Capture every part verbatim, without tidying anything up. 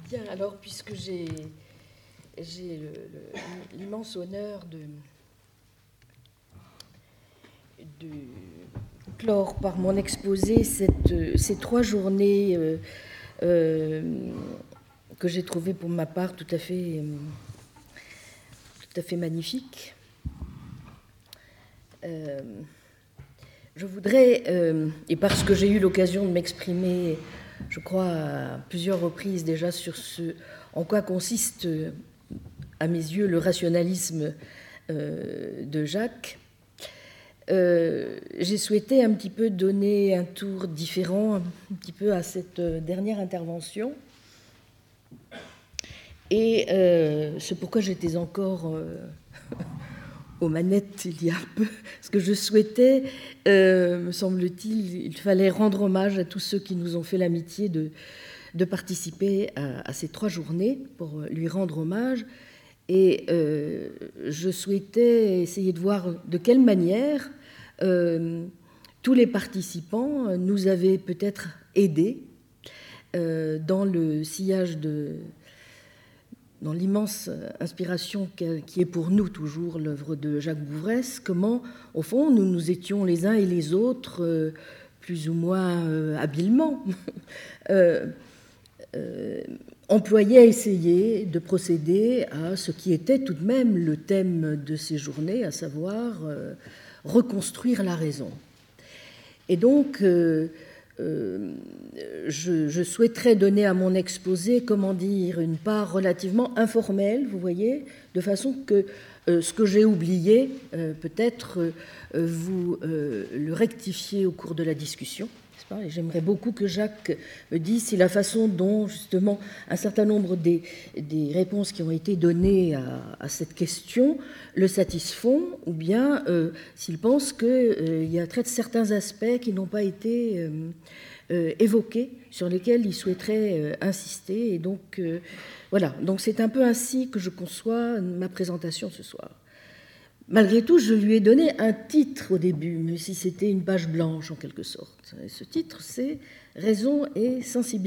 Bien, alors, puisque j'ai j'ai l'immense honneur de, de clore par mon exposé cette, ces trois journées euh, euh, que j'ai trouvées pour ma part tout à fait, euh, tout à fait magnifiques, euh, je voudrais, euh, et parce que j'ai eu l'occasion de m'exprimer, je crois, à plusieurs reprises déjà sur ce en quoi consiste, à mes yeux, le rationalisme euh, de Jacques, euh, j'ai souhaité un petit peu donner un tour différent, un petit peu à cette dernière intervention. Et euh, c'est pourquoi j'étais encore euh, aux manettes il y a un peu, parce que je souhaitais, euh, me semble-t-il, il fallait rendre hommage à tous ceux qui nous ont fait l'amitié de, de participer à, à ces trois journées pour lui rendre hommage. Et euh, je souhaitais essayer de voir de quelle manière euh, tous les participants nous avaient peut-être aidés euh, dans le sillage de... dans l'immense inspiration qui est pour nous toujours l'œuvre de Jacques Bouvresse, comment, au fond, nous nous étions les uns et les autres, euh, plus ou moins euh, habilement, euh, euh, employés à essayer de procéder à ce qui était tout de même le thème de ces journées, à savoir euh, reconstruire la raison. Et donc, euh, euh, je, je souhaiterais donner à mon exposé, comment dire, une part relativement informelle, vous voyez, de façon que euh, ce que j'ai oublié, euh, peut-être euh, vous euh, le rectifiez au cours de la discussion. Et j'aimerais beaucoup que Jacques me dise si la façon dont, justement, un certain nombre des, des réponses qui ont été données à, à cette question le satisfont, ou bien euh, s'il pense qu'il euh, y a très certains aspects qui n'ont pas été euh, euh, évoqués, sur lesquels il souhaiterait euh, insister. Et donc, euh, voilà. Donc, c'est un peu ainsi que je conçois ma présentation ce soir. Malgré tout, je lui ai donné un titre au début, mais si c'était une page blanche en quelque sorte. Et ce titre, c'est « Raison et sensibilité ».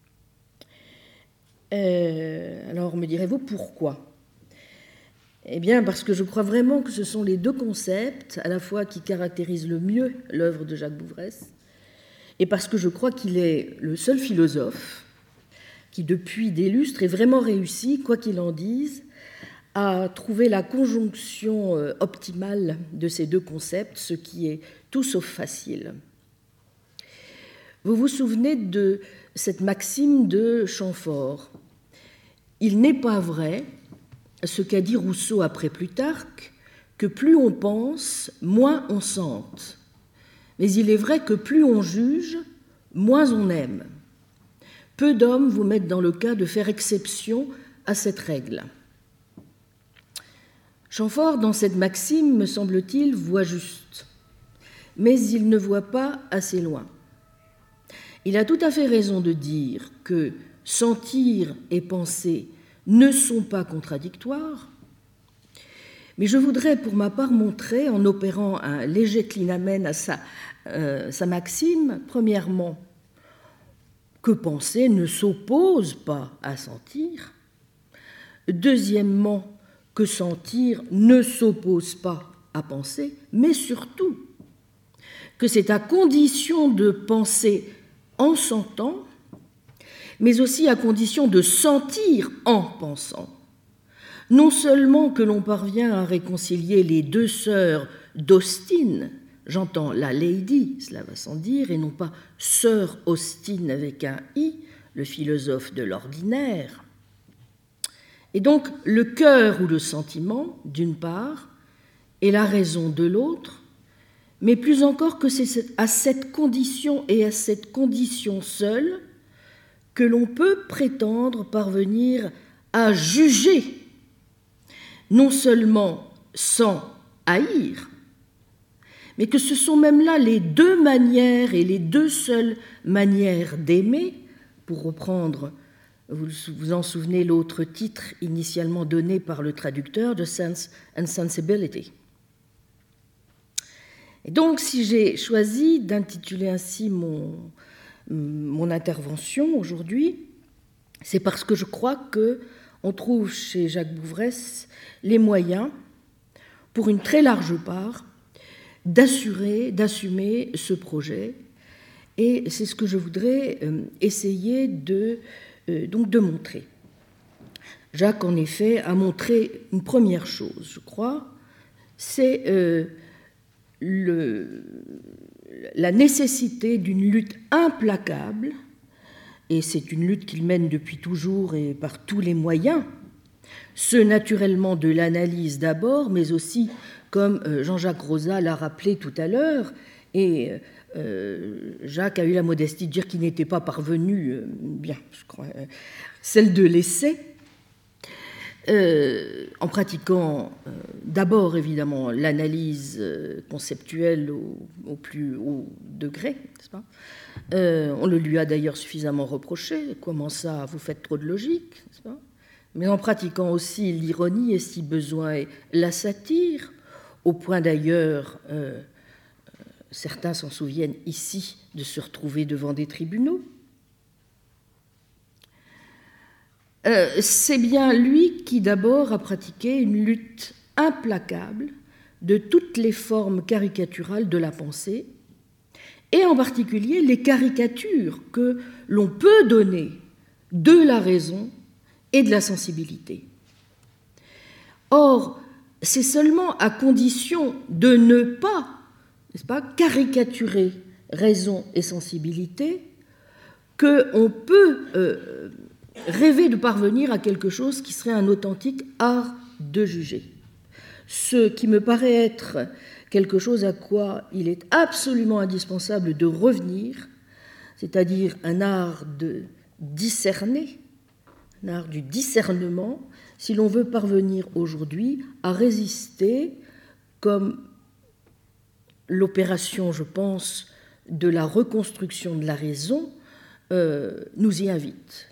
Euh, alors, me direz-vous pourquoi ? Eh bien, parce que je crois vraiment que ce sont les deux concepts, à la fois qui caractérisent le mieux l'œuvre de Jacques Bouvresse, et parce que je crois qu'il est le seul philosophe qui, depuis des lustres, ait vraiment réussi, quoi qu'il en dise, à trouver la conjonction optimale de ces deux concepts, ce qui est tout sauf facile. Vous vous souvenez de cette maxime de Chamfort. Il n'est pas vrai, ce qu'a dit Rousseau après Plutarque, que plus on pense, moins on sente. Mais il est vrai que plus on juge, moins on aime. Peu d'hommes vous mettent dans le cas de faire exception à cette règle. Chamfort, dans cette maxime, me semble-t-il, voit juste, mais il ne voit pas assez loin. Il a tout à fait raison de dire que sentir et penser ne sont pas contradictoires, mais je voudrais pour ma part montrer, en opérant un léger clinamen à sa, euh, sa maxime, premièrement, que penser ne s'oppose pas à sentir, deuxièmement, que sentir ne s'oppose pas à penser, mais surtout que c'est à condition de penser en sentant, mais aussi à condition de sentir en pensant, non seulement que l'on parvient à réconcilier les deux sœurs d'Austin, j'entends la lady, cela va sans dire, et non pas sœur Austin avec un i, le philosophe de l'ordinaire. Et donc, le cœur ou le sentiment, d'une part, et la raison de l'autre, mais plus encore que c'est à cette condition et à cette condition seule que l'on peut prétendre parvenir à juger, non seulement sans haïr, mais que ce sont même là les deux manières et les deux seules manières d'aimer, pour reprendre, vous vous en souvenez, l'autre titre initialement donné par le traducteur, de Sense and Sensibility. Et donc, si j'ai choisi d'intituler ainsi mon, mon intervention aujourd'hui, c'est parce que je crois qu'on trouve chez Jacques Bouvresse les moyens, pour une très large part, d'assurer, d'assumer ce projet. Et c'est ce que je voudrais euh, essayer de, euh, donc de montrer. Jacques, en effet, a montré une première chose, je crois, c'est euh, le, la nécessité d'une lutte implacable, et c'est une lutte qu'il mène depuis toujours et par tous les moyens, ceux naturellement de l'analyse d'abord, mais aussi, comme Jean-Jacques Rosa l'a rappelé tout à l'heure, et euh, Jacques a eu la modestie de dire qu'il n'était pas parvenu, euh, bien, je crois, euh, celle de l'essai, euh, en pratiquant euh, d'abord évidemment l'analyse euh, conceptuelle au, au plus haut degré, n'est-ce pas ? Euh, on le lui a d'ailleurs suffisamment reproché. Comment ça, vous faites trop de logique, n'est-ce pas ? Mais en pratiquant aussi l'ironie et, si besoin est, la satire, au point d'ailleurs, euh, certains s'en souviennent ici, de se retrouver devant des tribunaux. Euh, c'est bien lui qui d'abord a pratiqué une lutte implacable de toutes les formes caricaturales de la pensée, et en particulier les caricatures que l'on peut donner de la raison et de la sensibilité. Or, c'est seulement à condition de ne pas, n'est-ce pas, caricaturer raison et sensibilité qu'on peut euh, rêver de parvenir à quelque chose qui serait un authentique art de juger. Ce qui me paraît être quelque chose à quoi il est absolument indispensable de revenir, c'est-à-dire un art de discerner, un art du discernement, si l'on veut parvenir aujourd'hui à résister, comme l'opération, je pense, de la reconstruction de la raison euh, nous y invite.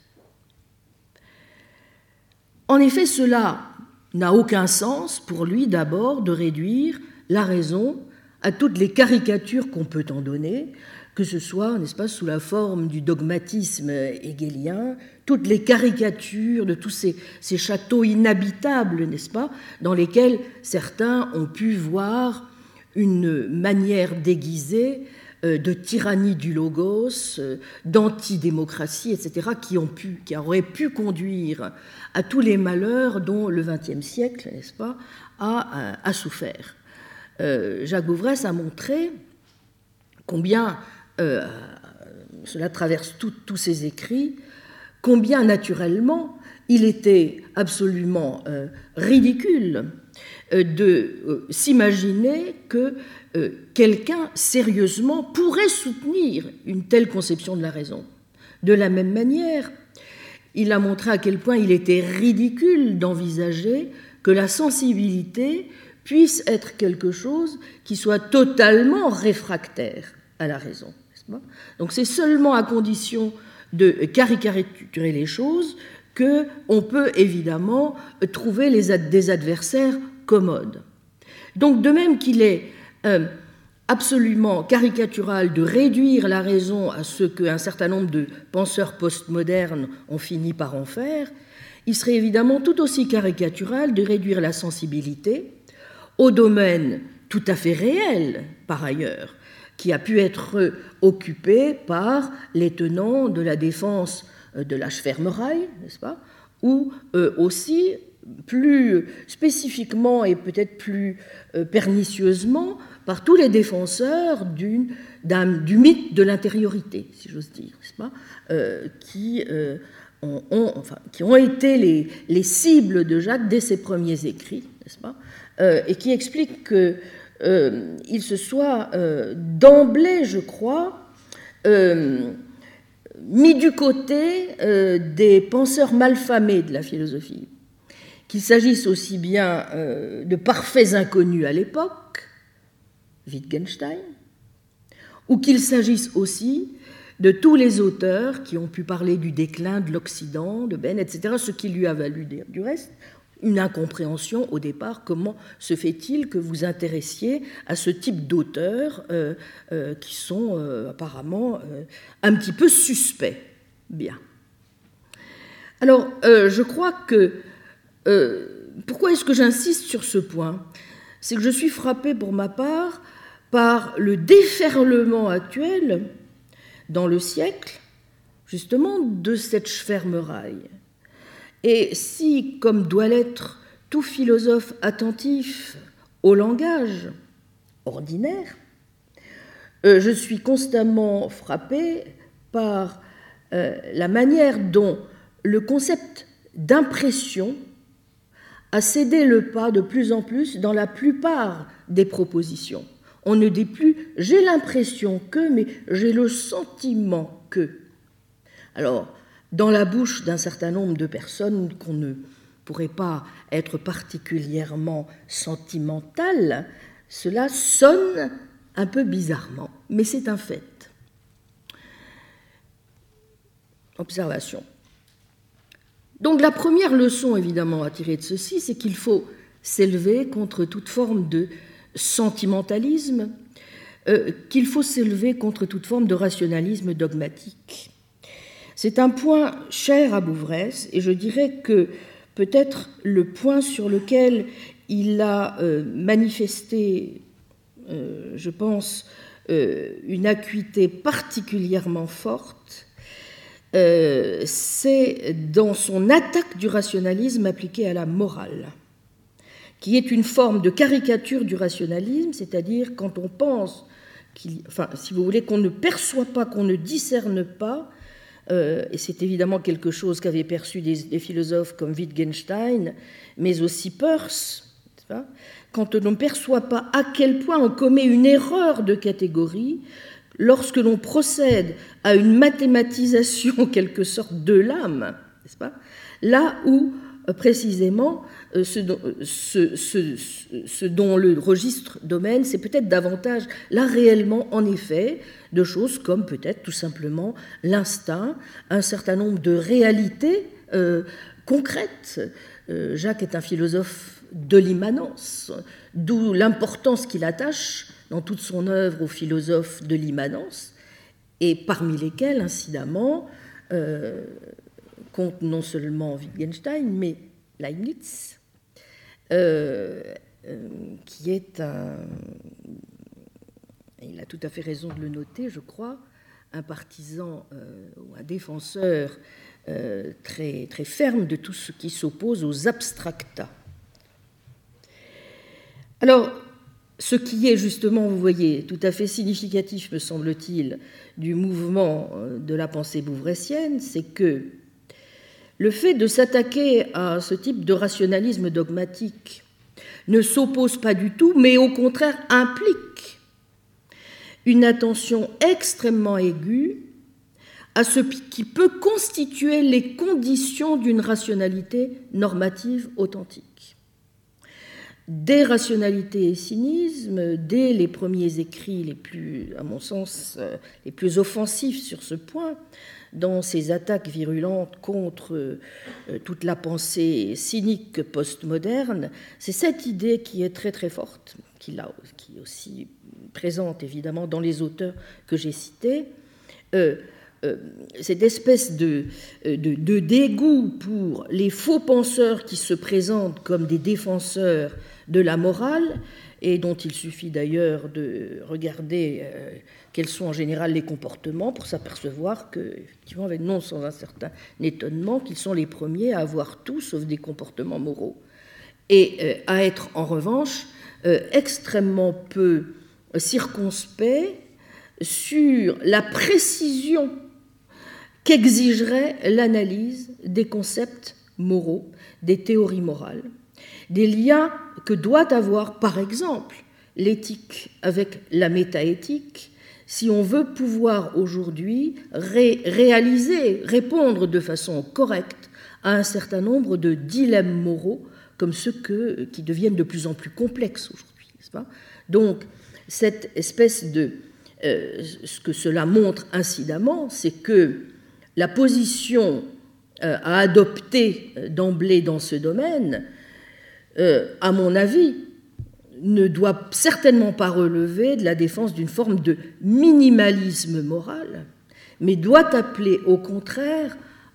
En effet, cela n'a aucun sens pour lui d'abord de réduire la raison à toutes les caricatures qu'on peut en donner, que ce soit, n'est-ce pas, sous la forme du dogmatisme hegelien, toutes les caricatures de tous ces, ces châteaux inhabitables, n'est-ce pas, dans lesquels certains ont pu voir une manière déguisée de tyrannie du logos, d'antidémocratie, et cetera, qui, ont pu, qui auraient pu conduire à tous les malheurs dont le vingtième siècle, n'est-ce pas, a, a, a souffert. Euh, Jacques Bouvresse a montré combien, euh, cela traverse tous ses écrits, combien naturellement il était absolument euh, ridicule euh, de euh, s'imaginer que euh, quelqu'un sérieusement pourrait soutenir une telle conception de la raison. De la même manière, il a montré à quel point il était ridicule d'envisager que la sensibilité puisse être quelque chose qui soit totalement réfractaire à la raison. Donc c'est seulement à condition de caricaturer les choses qu'on peut évidemment trouver les ad- des adversaires commodes. Donc de même qu'il est euh, absolument caricatural de réduire la raison à ce qu'un certain nombre de penseurs postmodernes ont fini par en faire, il serait évidemment tout aussi caricatural de réduire la sensibilité au domaine tout à fait réel, par ailleurs, qui a pu être occupé par les tenants de la défense de la Schwärmerei, n'est-ce pas, ou euh, aussi, plus spécifiquement et peut-être plus euh, pernicieusement, par tous les défenseurs d'une, d'un, du mythe de l'intériorité, si j'ose dire, n'est-ce pas, euh, qui, euh, ont, ont, enfin, qui ont été les, les cibles de Jacques dès ses premiers écrits, n'est-ce pas, euh, et qui expliquent qu'il euh, se soit euh, d'emblée, je crois, euh, mis du côté euh, des penseurs malfamés de la philosophie, qu'il s'agisse aussi bien euh, de parfaits inconnus à l'époque, Wittgenstein, ou qu'il s'agisse aussi de tous les auteurs qui ont pu parler du déclin de l'Occident, de Ben, et cetera, ce qui lui a valu du reste une incompréhension au départ. Comment se fait-il que vous intéressiez à ce type d'auteurs euh, euh, qui sont euh, apparemment euh, un petit peu suspects ? Bien. Alors, euh, je crois que... Euh, pourquoi est-ce que j'insiste sur ce point? C'est que je suis frappée pour ma part par le déferlement actuel dans le siècle, justement, de cette Schwärmerei. Et si, comme doit l'être tout philosophe attentif au langage ordinaire, euh, je suis constamment frappée par euh, la manière dont le concept d'impression a cédé le pas de plus en plus dans la plupart des propositions. On ne dit plus « j'ai l'impression que », mais « j'ai le sentiment que ». Alors, dans la bouche d'un certain nombre de personnes qu'on ne pourrait pas être particulièrement sentimentales, cela sonne un peu bizarrement, mais c'est un fait. Observation. Donc la première leçon, évidemment, à tirer de ceci, c'est qu'il faut s'élever contre toute forme de sentimentalisme, euh, qu'il faut s'élever contre toute forme de rationalisme dogmatique. C'est un point cher à Bouvresse, et je dirais que peut-être le point sur lequel il a euh, manifesté, euh, je pense, euh, une acuité particulièrement forte, Euh, c'est dans son attaque du rationalisme appliqué à la morale, qui est une forme de caricature du rationalisme, c'est-à-dire quand on pense, qu'il, enfin, si vous voulez, qu'on ne perçoit pas, qu'on ne discerne pas, euh, et c'est évidemment quelque chose qu'avaient perçu des, des philosophes comme Wittgenstein, mais aussi Peirce, quand on ne perçoit pas à quel point on commet une erreur de catégorie, lorsque l'on procède à une mathématisation en quelque sorte de l'âme, n'est-ce pas? Là où précisément ce dont, ce, ce, ce dont le registre domène, c'est peut-être davantage là réellement en effet de choses comme peut-être tout simplement l'instinct, un certain nombre de réalités euh, concrètes. Euh, Jacques est un philosophe de l'immanence, d'où l'importance qu'il attache dans toute son œuvre aux philosophes de l'immanence, et parmi lesquels, incidemment, euh, compte non seulement Wittgenstein, mais Leibniz, euh, euh, qui est un, il a tout à fait raison de le noter, je crois, un partisan euh, ou un défenseur euh, très, très ferme de tout ce qui s'oppose aux abstracta. Alors, ce qui est justement, vous voyez, tout à fait significatif, me semble-t-il, du mouvement de la pensée bouvressienne, c'est que le fait de s'attaquer à ce type de rationalisme dogmatique ne s'oppose pas du tout, mais au contraire implique une attention extrêmement aiguë à ce qui peut constituer les conditions d'une rationalité normative authentique. Dès Rationalité et cynisme, dès les premiers écrits les plus, à mon sens, les plus offensifs sur ce point, dans ces attaques virulentes contre toute la pensée cynique postmoderne, c'est cette idée qui est très très forte, qui, là, qui est aussi présente évidemment dans les auteurs que j'ai cités, euh, euh, cette espèce de, de, de dégoût pour les faux penseurs qui se présentent comme des défenseur de la morale, et dont il suffit d'ailleurs de regarder euh, quels sont en général les comportements pour s'apercevoir que, effectivement, non sans un certain étonnement, qu'ils sont les premiers à avoir tout sauf des comportements moraux, et euh, à être en revanche euh, extrêmement peu circonspects sur la précision qu'exigerait l'analyse des concepts moraux, des théories morales, des liens que doit avoir, par exemple, l'éthique avec la métaéthique, si on veut pouvoir aujourd'hui ré- réaliser, répondre de façon correcte à un certain nombre de dilemmes moraux, comme ceux que, qui deviennent de plus en plus complexes aujourd'hui, n'est-ce pas ? Donc, cette espèce de... Euh, ce que cela montre incidemment, c'est que la position euh, à adopter d'emblée dans ce domaine, Euh, à mon avis, ne doit certainement pas relever de la défense d'une forme de minimalisme moral, mais doit appeler au contraire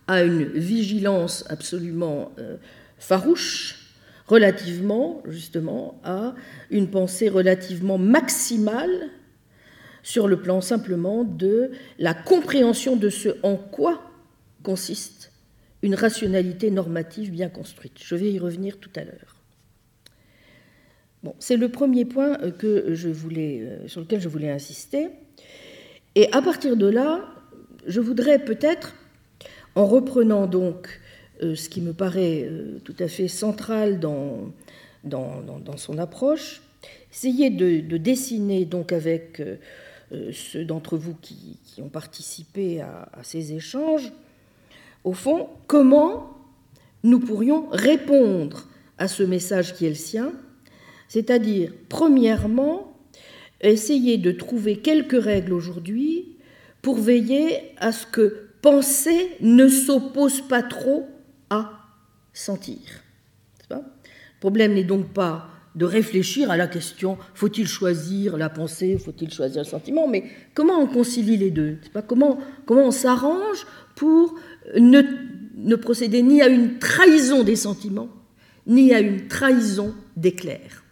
à une vigilance absolument euh, farouche relativement, justement, à une pensée relativement maximale sur le plan simplement de la compréhension de ce en quoi consiste une rationalité normative bien construite. Je vais y revenir tout à l'heure. Bon, c'est le premier point que je voulais, sur lequel je voulais insister. Et à partir de là, je voudrais peut-être, en reprenant donc euh, ce qui me paraît euh, tout à fait central dans, dans, dans, dans son approche, essayer de, de dessiner donc avec euh, ceux d'entre vous qui, qui ont participé à, à ces échanges, au fond, comment nous pourrions répondre à ce message qui est le sien, c'est-à-dire, premièrement, essayer de trouver quelques règles aujourd'hui pour veiller à ce que penser ne s'oppose pas trop à sentir. Le problème n'est donc pas de réfléchir à la question « faut-il choisir la pensée, faut-il choisir le sentiment ?» mais comment on concilie les deux, c'est pas comment, comment on s'arrange pour ne, ne procéder ni à une trahison des sentiments, ni à une trahison des clercs.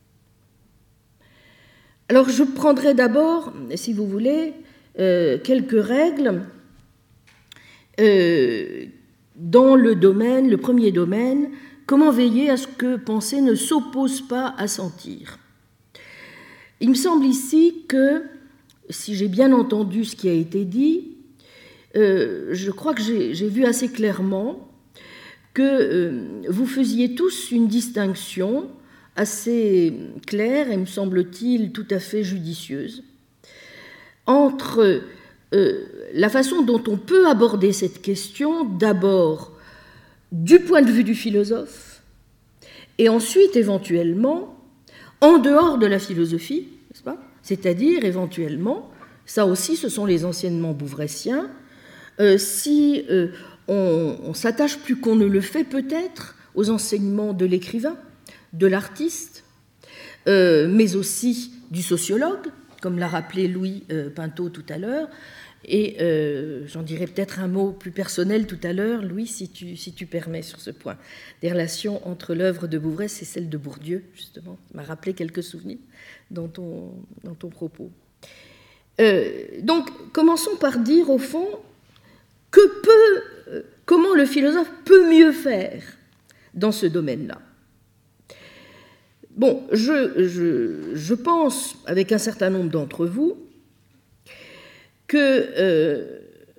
Alors je prendrai d'abord, si vous voulez, euh, quelques règles euh, dans le domaine, le premier domaine, comment veiller à ce que penser ne s'oppose pas à sentir. Il me semble ici que, si j'ai bien entendu ce qui a été dit, euh, je crois que j'ai, j'ai vu assez clairement que euh, vous faisiez tous une distinction assez claire et, me semble-t-il, tout à fait judicieuse, entre euh, la façon dont on peut aborder cette question, d'abord du point de vue du philosophe, et ensuite, éventuellement, en dehors de la philosophie, n'est-ce pas ? C'est-à-dire, éventuellement, ça aussi, ce sont les enseignements bouvréciens, euh, si euh, on, on s'attache plus qu'on ne le fait peut-être aux enseignements de l'écrivain, de l'artiste, euh, mais aussi du sociologue, comme l'a rappelé Louis euh, Pinto tout à l'heure, et euh, j'en dirai peut-être un mot plus personnel tout à l'heure, Louis, si tu, si tu permets sur ce point, des relations entre l'œuvre de Bouvresse et celle de Bourdieu, justement, m'a rappelé quelques souvenirs dans ton, dans ton propos. Euh, donc, commençons par dire, au fond, que peut, euh, comment le philosophe peut mieux faire dans ce domaine-là. Bon, je, je, je pense, avec un certain nombre d'entre vous, que euh,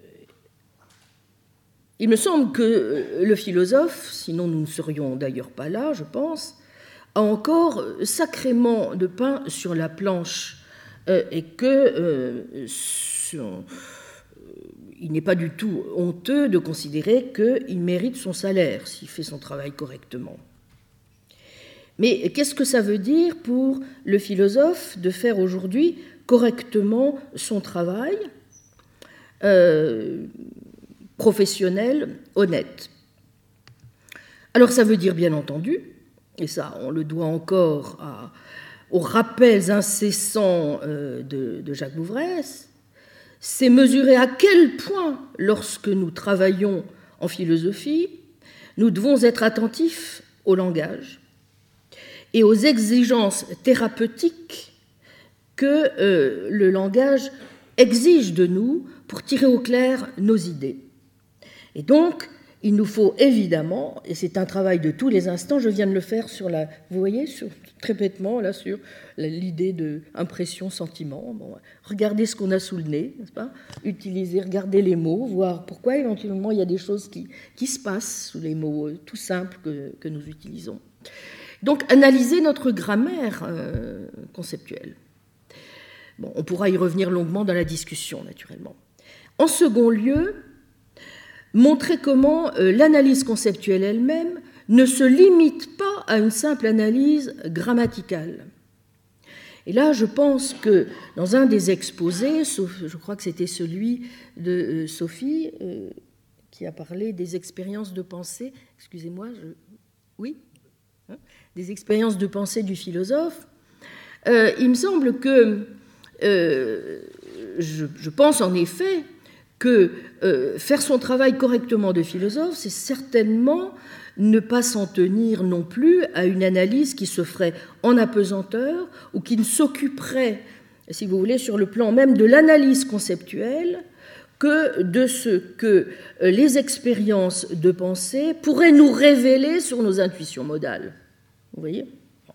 il me semble que le philosophe, sinon nous ne serions d'ailleurs pas là, je pense, a encore sacrément de pain sur la planche euh, et que euh, son, il n'est pas du tout honteux de considérer qu'il mérite son salaire s'il fait son travail correctement. Mais qu'est-ce que ça veut dire pour le philosophe de faire aujourd'hui correctement son travail euh, professionnel, honnête? Alors ça veut dire bien entendu, et ça on le doit encore à, aux rappels incessants euh, de, de Jacques Bouvresse, c'est mesurer à quel point, lorsque nous travaillons en philosophie, nous devons être attentifs au langage et aux exigences thérapeutiques que euh, le langage exige de nous pour tirer au clair nos idées. Et donc, il nous faut évidemment, et c'est un travail de tous les instants, je viens de le faire sur la, vous voyez, sur, très bêtement, là, sur l'idée de impression, sentiment. Bon, regardez ce qu'on a sous le nez, n'est-ce pas ? Utiliser, regarder les mots, voir pourquoi éventuellement il y a des choses qui, qui se passent sous les mots tout simples que, que nous utilisons. Donc, analyser notre grammaire euh, conceptuelle. Bon, on pourra y revenir longuement dans la discussion, naturellement. En second lieu, montrer comment euh, l'analyse conceptuelle elle-même ne se limite pas à une simple analyse grammaticale. Et là, je pense que dans un des exposés, sauf, je crois que c'était celui de euh, Sophie, euh, qui a parlé des expériences de pensée, excusez-moi, je... oui hein des expériences de pensée du philosophe, euh, il me semble que, euh, je, je pense en effet que euh, faire son travail correctement de philosophe, c'est certainement ne pas s'en tenir non plus à une analyse qui se ferait en apesanteur ou qui ne s'occuperait, si vous voulez, sur le plan même de l'analyse conceptuelle, que de ce que les expériences de pensée pourraient nous révéler sur nos intuitions modales. Vous voyez ?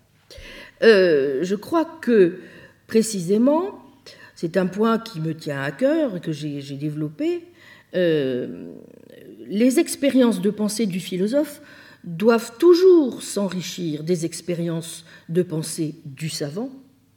euh, Je crois que, précisément, c'est un point qui me tient à cœur et que j'ai, j'ai développé, euh, les expériences de pensée du philosophe doivent toujours s'enrichir des expériences de pensée du savant,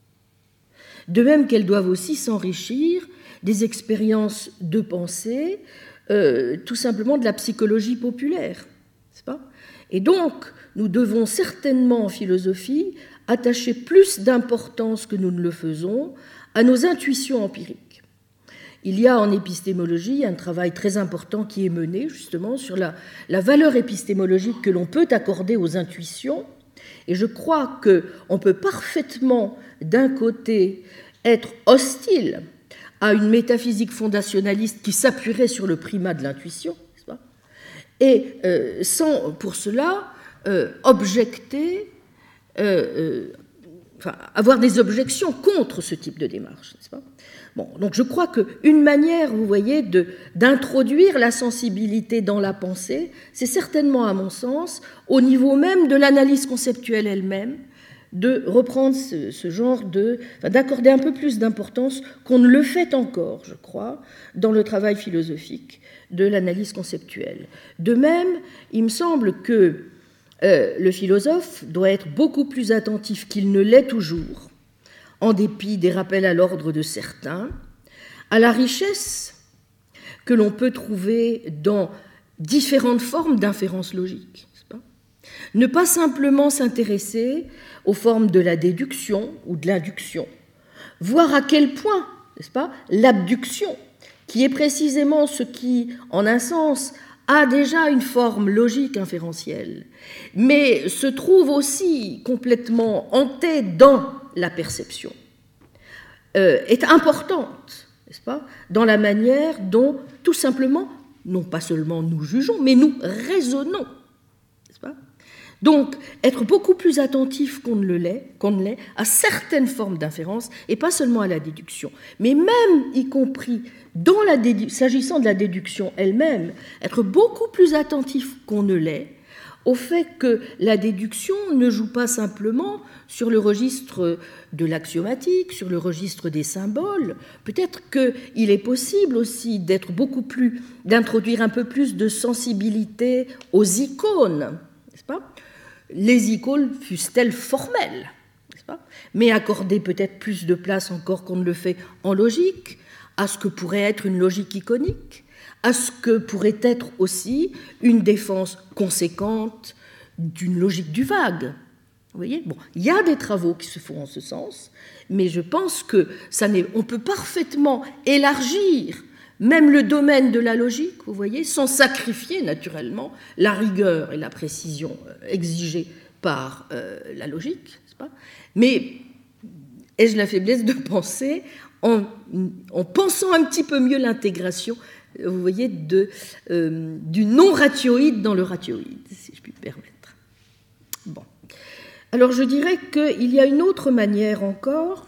de même qu'elles doivent aussi s'enrichir des expériences de pensée, euh, tout simplement de la psychologie populaire, n'est-ce pas ? Et donc, nous devons certainement en philosophie attacher plus d'importance que nous ne le faisons à nos intuitions empiriques. Il y a en épistémologie un travail très important qui est mené justement sur la, la valeur épistémologique que l'on peut accorder aux intuitions, et je crois qu'on peut parfaitement, d'un côté, être hostile à une métaphysique fondationnaliste qui s'appuierait sur le primat de l'intuition, n'est-ce pas ? Et euh, sans, pour cela, euh, objecter, euh, euh, enfin, avoir des objections contre ce type de démarche, n'est-ce pas ? Bon, donc je crois qu'une manière, vous voyez, de, d'introduire la sensibilité dans la pensée, c'est certainement, à mon sens, au niveau même de l'analyse conceptuelle elle-même, de reprendre ce, ce genre de... Enfin, d'accorder un peu plus d'importance qu'on ne le fait encore, je crois, dans le travail philosophique de l'analyse conceptuelle. De même, il me semble que euh, le philosophe doit être beaucoup plus attentif qu'il ne l'est toujours, en dépit des rappels à l'ordre de certains, à la richesse que l'on peut trouver dans différentes formes d'inférence logique. N'est-ce pas ? Ne pas simplement s'intéresser aux formes de la déduction ou de l'induction, voir à quel point, n'est-ce pas, l'abduction, qui est précisément ce qui, en un sens, a déjà une forme logique inférentielle, mais se trouve aussi complètement hantée dans la perception, euh, est importante, n'est-ce pas, dans la manière dont, tout simplement, non pas seulement nous jugeons, mais nous raisonnons, n'est-ce pas ? Donc, être beaucoup plus attentif qu'on ne l'est, qu'on ne l'est à certaines formes d'inférence, et pas seulement à la déduction, mais même, y compris dans la dédu- s'agissant de la déduction elle-même, être beaucoup plus attentif qu'on ne l'est au fait que la déduction ne joue pas simplement sur le registre de l'axiomatique, sur le registre des symboles. Peut-être qu'il est possible aussi d'être beaucoup plus, d'introduire un peu plus de sensibilité aux icônes, n'est-ce pas ? Les icônes fussent-elles formelles, n'est-ce pas ? Mais accorder peut-être plus de place encore qu'on ne le fait en logique, à ce que pourrait être une logique iconique, à ce que pourrait être aussi une défense conséquente d'une logique du vague. Vous voyez ? Bon, il y a des travaux qui se font en ce sens, mais je pense que ça n'est, on peut parfaitement élargir même le domaine de la logique, vous voyez, sans sacrifier naturellement la rigueur et la précision exigées par euh, la logique, n'est-ce pas ? Mais ai-je la faiblesse de penser, en, en pensant un petit peu mieux l'intégration, vous voyez, de, euh, du non-ratioïde dans le ratioïde, si je puis me permettre. Bon. Alors je dirais qu'il y a une autre manière encore,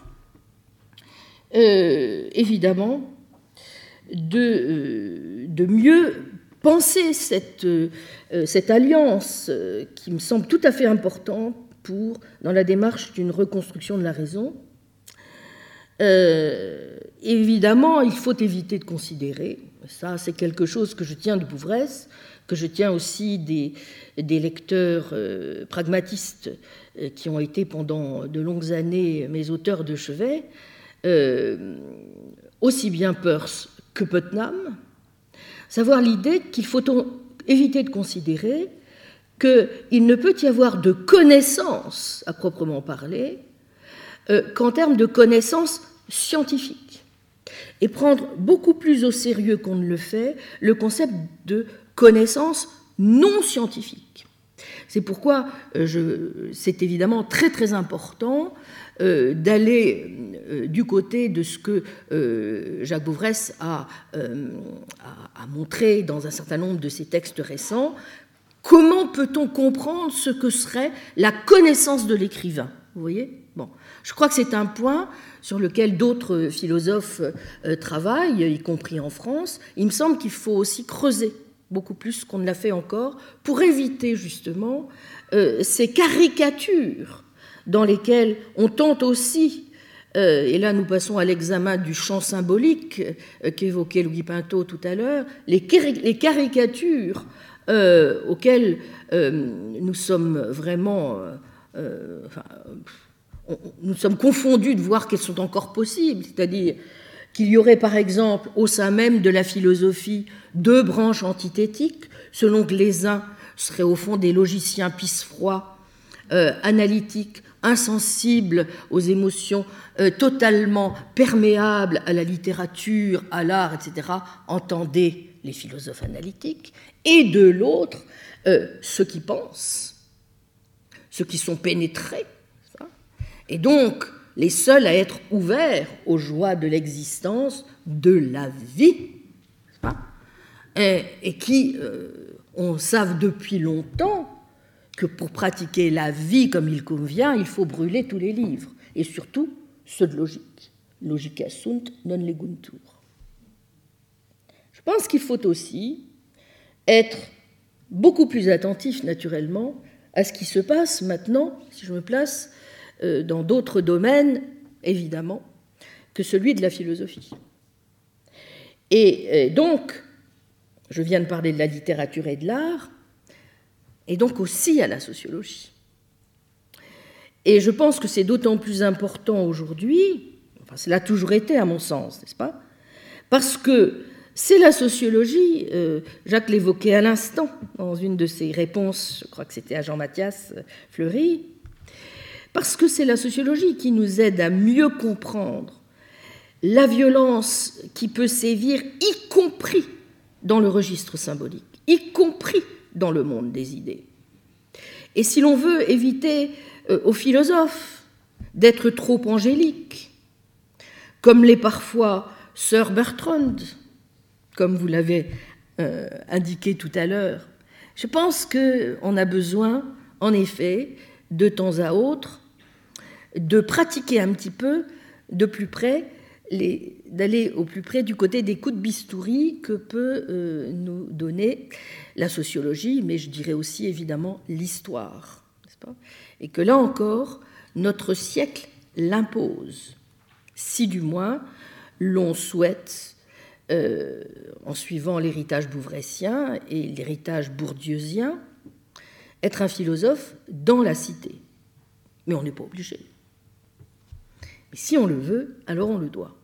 euh, évidemment, De, euh, de mieux penser cette, euh, cette alliance euh, qui me semble tout à fait importante pour, dans la démarche d'une reconstruction de la raison. Euh, évidemment, il faut éviter de considérer, ça c'est quelque chose que je tiens de Bouvresse, que je tiens aussi des, des lecteurs euh, pragmatistes euh, qui ont été pendant de longues années mes auteurs de chevet, euh, aussi bien Peirce que Putnam, savoir l'idée qu'il faut éviter de considérer qu'il ne peut y avoir de connaissance, à proprement parler, euh, qu'en termes de connaissance scientifique, et prendre beaucoup plus au sérieux qu'on ne le fait le concept de connaissance non scientifique. C'est pourquoi je, c'est évidemment très très important euh, d'aller euh, du côté de ce que euh, Jacques Bouvresse a, euh, a, a montré dans un certain nombre de ses textes récents. Comment peut-on comprendre ce que serait la connaissance de l'écrivain? Vous voyez? Bon, je crois que c'est un point sur lequel d'autres philosophes euh, travaillent, y compris en France. Il me semble qu'il faut aussi creuser beaucoup plus qu'on ne l'a fait encore, pour éviter justement euh, ces caricatures dans lesquelles on tente aussi, euh, et là nous passons à l'examen du champ symbolique euh, qu'évoquait Louis Pinto tout à l'heure, les, cari- les caricatures euh, auxquelles euh, nous sommes vraiment, euh, enfin, on, nous sommes confondus de voir qu'elles sont encore possibles, c'est-à-dire qu'il y aurait par exemple au sein même de la philosophie deux branches antithétiques, selon que les uns seraient au fond des logiciens pisse-froids, euh, analytiques, insensibles aux émotions, euh, totalement perméables à la littérature, à l'art, et cetera, entendez les philosophes analytiques, et de l'autre, euh, ceux qui pensent, ceux qui sont pénétrés, et donc les seuls à être ouverts aux joies de l'existence, de la vie, et, et qui, euh, on savent depuis longtemps que pour pratiquer la vie comme il convient, il faut brûler tous les livres, et surtout ceux de logique. Logica sunt non leguntur. Je pense qu'il faut aussi être beaucoup plus attentif, naturellement, à ce qui se passe maintenant, si je me place dans d'autres domaines, évidemment, que celui de la philosophie. Et donc, je viens de parler de la littérature et de l'art, et donc aussi à la sociologie. Et je pense que c'est d'autant plus important aujourd'hui, enfin cela a toujours été à mon sens, n'est-ce pas? Parce que c'est la sociologie, euh, Jacques l'évoquait à l'instant, dans une de ses réponses, je crois que c'était à Jean-Mathias Fleury, parce que c'est la sociologie qui nous aide à mieux comprendre la violence qui peut sévir, y compris dans le registre symbolique, y compris dans le monde des idées. Et si l'on veut éviter euh, aux philosophes d'être trop angéliques, comme l'est parfois Sir Bertrand, comme vous l'avez euh, indiqué tout à l'heure, je pense qu'on a besoin, en effet, de temps à autre, de pratiquer un petit peu de plus près, les, d'aller au plus près du côté des coups de bistouri que peut euh, nous donner la sociologie, mais je dirais aussi évidemment l'histoire, n'est-ce pas? Et que là encore, notre siècle l'impose, si du moins l'on souhaite, euh, en suivant l'héritage bouvrecien et l'héritage bourdieusien, être un philosophe dans la cité. Mais on n'est pas obligé. Mais si on le veut, alors on le doit.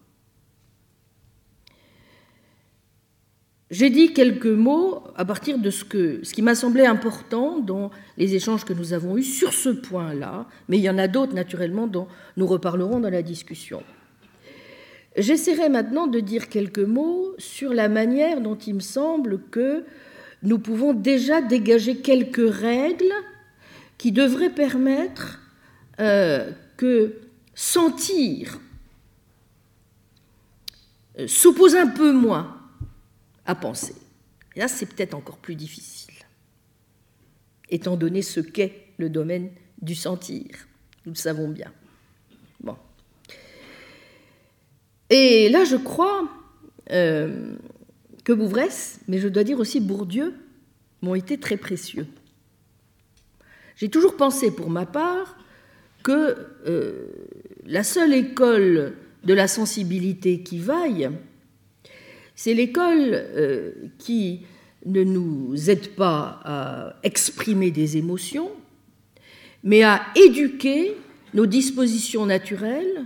J'ai dit quelques mots à partir de ce, que, ce qui m'a semblé important dans les échanges que nous avons eus sur ce point-là, mais il y en a d'autres naturellement dont nous reparlerons dans la discussion. J'essaierai maintenant de dire quelques mots sur la manière dont il me semble que nous pouvons déjà dégager quelques règles qui devraient permettre euh, que sentir euh, s'oppose un peu moins à penser. Et là, c'est peut-être encore plus difficile, étant donné ce qu'est le domaine du sentir. Nous le savons bien. Bon. Et là, je crois euh, que Bouvresse, mais je dois dire aussi Bourdieu, m'ont été très précieux. J'ai toujours pensé, pour ma part, que euh, la seule école de la sensibilité qui vaille, c'est l'école euh, qui ne nous aide pas à exprimer des émotions, mais à éduquer nos dispositions naturelles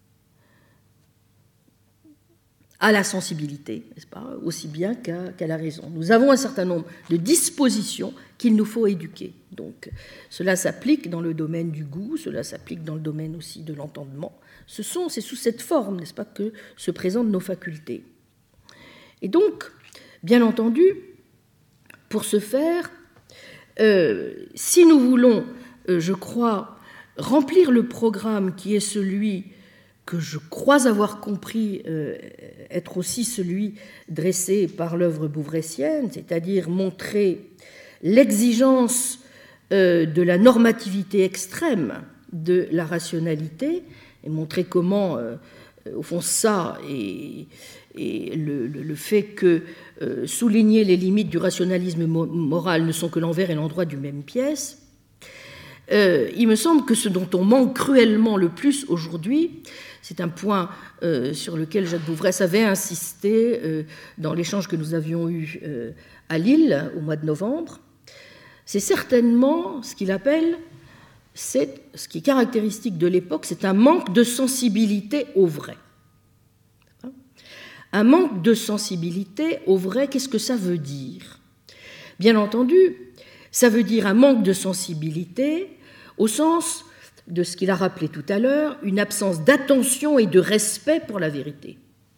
à la sensibilité, n'est-ce pas, aussi bien qu'à, qu'à la raison. Nous avons un certain nombre de dispositions qu'il nous faut éduquer. Donc, cela s'applique dans le domaine du goût, cela s'applique dans le domaine aussi de l'entendement. Ce sont, c'est sous cette forme, n'est-ce pas, que se présentent nos facultés. Et donc, bien entendu, pour ce faire, euh, si nous voulons, euh, je crois, remplir le programme qui est celui que je crois avoir compris euh, être aussi celui dressé par l'œuvre bouvrécienne, c'est-à-dire montrer l'exigence euh, de la normativité extrême de la rationalité, et montrer comment, euh, au fond, ça et, et le, le, le fait que euh, souligner les limites du rationalisme moral ne sont que l'envers et l'endroit du même pièce, euh, il me semble que ce dont on manque cruellement le plus aujourd'hui, c'est un point euh, sur lequel Jacques Bouvresse avait insisté euh, dans l'échange que nous avions eu euh, à Lille au mois de novembre. C'est certainement ce qu'il appelle, c'est, ce qui est caractéristique de l'époque, c'est un manque de sensibilité au vrai. Un manque de sensibilité au vrai, qu'est-ce que ça veut dire? Bien entendu, ça veut dire un manque de sensibilité au sens de ce qu'il a rappelé tout à l'heure, une absence d'attention et de respect pour la vérité,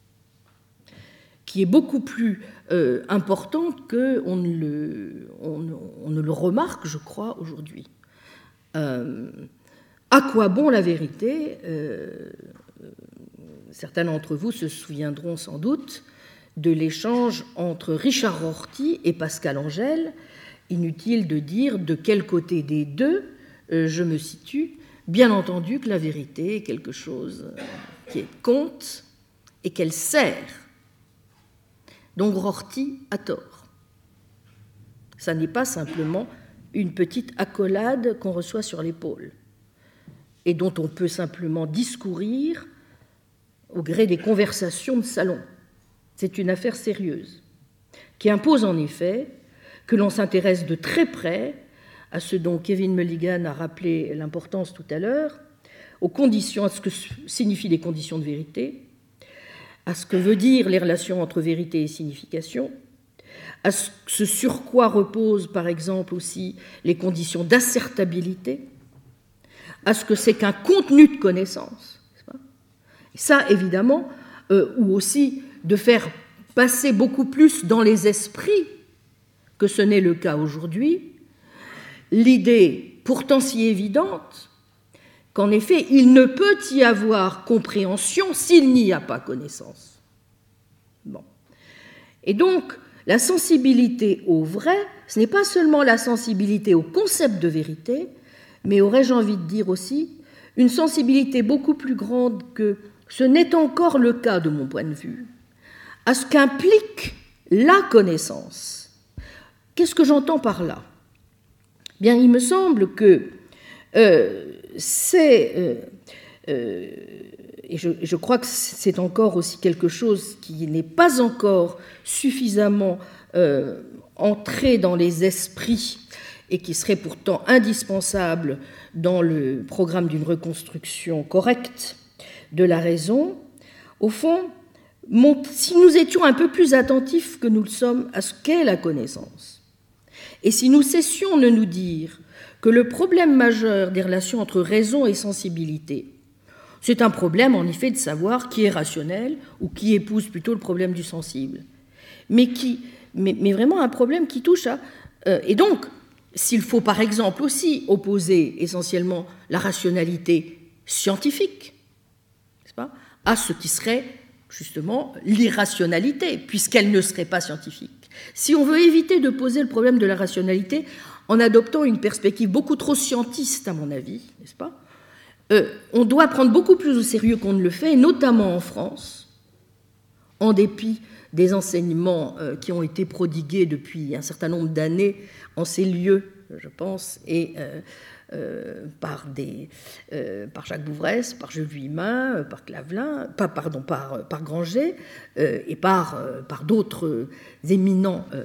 qui est beaucoup plus euh, importante qu'on ne, le, on, on ne le remarque, je crois, aujourd'hui. Euh, à quoi bon la vérité? euh, Certains d'entre vous se souviendront sans doute de l'échange entre Richard Rorty et Pascal Angèle. Inutile de dire de quel côté des deux euh, je me situe. Bien entendu que la vérité est quelque chose qui compte et qu'elle sert. Donc Rorty a tort. Ça n'est pas simplement une petite accolade qu'on reçoit sur l'épaule et dont on peut simplement discourir au gré des conversations de salon. C'est une affaire sérieuse qui impose en effet que l'on s'intéresse de très près à ce dont Kevin Mulligan a rappelé l'importance tout à l'heure, aux conditions, à ce que signifient les conditions de vérité, à ce que veut dire les relations entre vérité et signification, à ce sur quoi reposent par exemple aussi les conditions d'assertabilité, à ce que c'est qu'un contenu de connaissance. Ça, évidemment, euh, ou aussi de faire passer beaucoup plus dans les esprits que ce n'est le cas aujourd'hui, l'idée pourtant si évidente qu'en effet, il ne peut y avoir compréhension s'il n'y a pas connaissance. Bon. Et donc, la sensibilité au vrai, ce n'est pas seulement la sensibilité au concept de vérité, mais aurais-je envie de dire aussi, une sensibilité beaucoup plus grande que ce n'est encore le cas de mon point de vue, à ce qu'implique la connaissance. Qu'est-ce que j'entends par là? Bien, il me semble que euh, c'est, euh, euh, et je, je crois que c'est encore aussi quelque chose qui n'est pas encore suffisamment euh, entré dans les esprits et qui serait pourtant indispensable dans le programme d'une reconstruction correcte de la raison, au fond, mon, si nous étions un peu plus attentifs que nous le sommes à ce qu'est la connaissance, et si nous cessions de nous dire que le problème majeur des relations entre raison et sensibilité, c'est un problème en effet de savoir qui est rationnel ou qui épouse plutôt le problème du sensible, mais, qui, mais, mais vraiment un problème qui touche à... Euh, et donc, s'il faut par exemple aussi opposer essentiellement la rationalité scientifique, n'est-ce pas, à ce qui serait justement l'irrationalité, puisqu'elle ne serait pas scientifique. Si on veut éviter de poser le problème de la rationalité en adoptant une perspective beaucoup trop scientiste, à mon avis, n'est-ce pas, euh, on doit prendre beaucoup plus au sérieux qu'on ne le fait, et notamment en France, en dépit des enseignements euh, qui ont été prodigués depuis un certain nombre d'années en ces lieux, je pense, et euh, euh, par, des, euh, par Jacques Bouvresse, par Jules Vuillemin, euh, par Clavelin, pas, pardon, par, par Granger, euh, et par, euh, par d'autres éminents euh,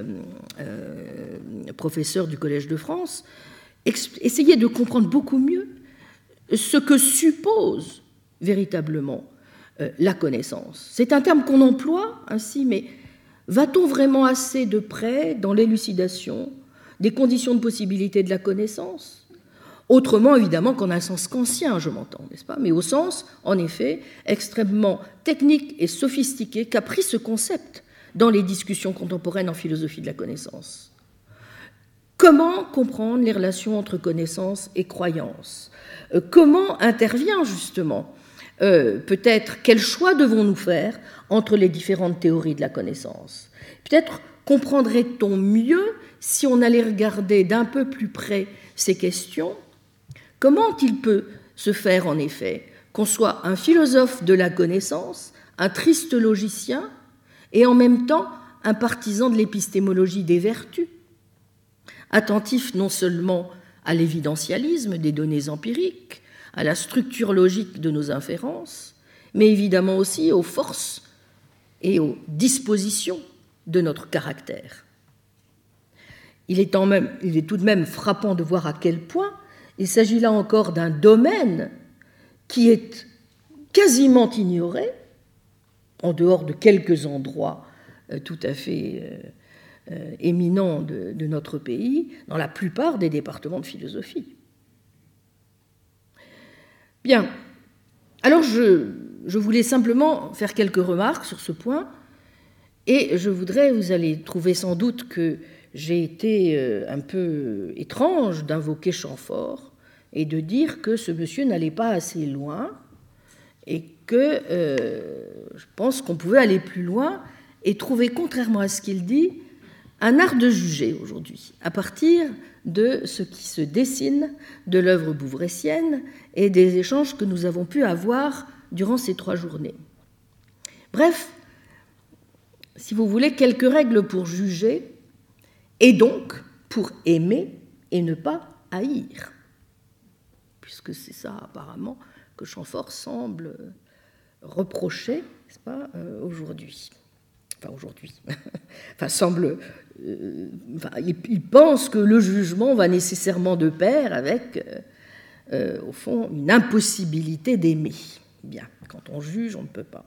euh, professeurs du Collège de France, essayer de comprendre beaucoup mieux ce que suppose véritablement euh, la connaissance. C'est un terme qu'on emploie ainsi, mais va-t-on vraiment assez de près dans l'élucidation des conditions de possibilité de la connaissance? Autrement, évidemment, qu'en un sens kantien, je m'entends, n'est-ce pas, mais au sens, en effet, extrêmement technique et sophistiqué qu'a pris ce concept dans les discussions contemporaines en philosophie de la connaissance. Comment comprendre les relations entre connaissance et croyance? euh, Comment intervient justement euh, peut-être quel choix devons-nous faire entre les différentes théories de la connaissance? Peut-être comprendrait-on mieux si on allait regarder d'un peu plus près ces questions. Comment il peut se faire en effet qu'on soit un philosophe de la connaissance, un triste logicien, et en même temps un partisan de l'épistémologie des vertus, attentif non seulement à l'évidentialisme des données empiriques, à la structure logique de nos inférences, mais évidemment aussi aux forces et aux dispositions de notre caractère. Il est, en même, il est tout de même frappant de voir à quel point il s'agit là encore d'un domaine qui est quasiment ignoré, en dehors de quelques endroits euh, tout à fait euh, euh, éminents de, de notre pays, dans la plupart des départements de philosophie. Bien, alors je, je voulais simplement faire quelques remarques sur ce point, et je voudrais, vous allez trouver sans doute que j'ai été euh, un peu étrange d'invoquer Chamfort et de dire que ce monsieur n'allait pas assez loin, et que euh, je pense qu'on pouvait aller plus loin et trouver, contrairement à ce qu'il dit, un art de juger aujourd'hui, à partir de ce qui se dessine de l'œuvre bouvrécienne et des échanges que nous avons pu avoir durant ces trois journées. Bref, si vous voulez, quelques règles pour juger, et donc pour aimer et ne pas haïr, puisque c'est ça apparemment que Chamfort semble reprocher, n'est-ce pas, euh, aujourd'hui. Enfin, aujourd'hui. enfin, semble. Euh, enfin, il, il pense que le jugement va nécessairement de pair avec, euh, euh, au fond, une impossibilité d'aimer. Bien, quand on juge, on ne peut pas.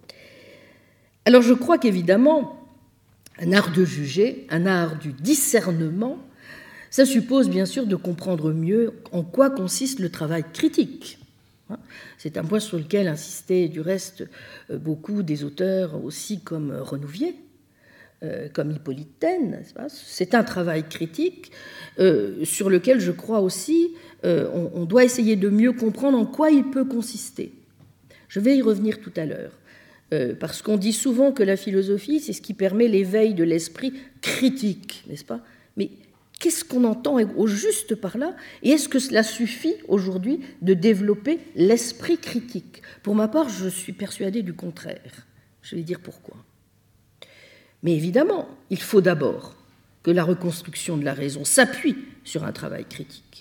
Alors, je crois qu'évidemment, un art de juger, un art du discernement, ça suppose bien sûr de comprendre mieux en quoi consiste le travail critique. C'est un point sur lequel insistaient du reste beaucoup des auteurs aussi comme Renouvier, comme Hippolyte Taine. C'est un travail critique sur lequel je crois aussi on doit essayer de mieux comprendre en quoi il peut consister. Je vais y revenir tout à l'heure, parce qu'on dit souvent que la philosophie, c'est ce qui permet l'éveil de l'esprit critique, n'est-ce pas? Mais qu'est-ce qu'on entend au juste par là? Et est-ce que cela suffit aujourd'hui de développer l'esprit critique? Pour ma part, je suis persuadée du contraire. Je vais dire pourquoi. Mais évidemment, il faut d'abord que la reconstruction de la raison s'appuie sur un travail critique.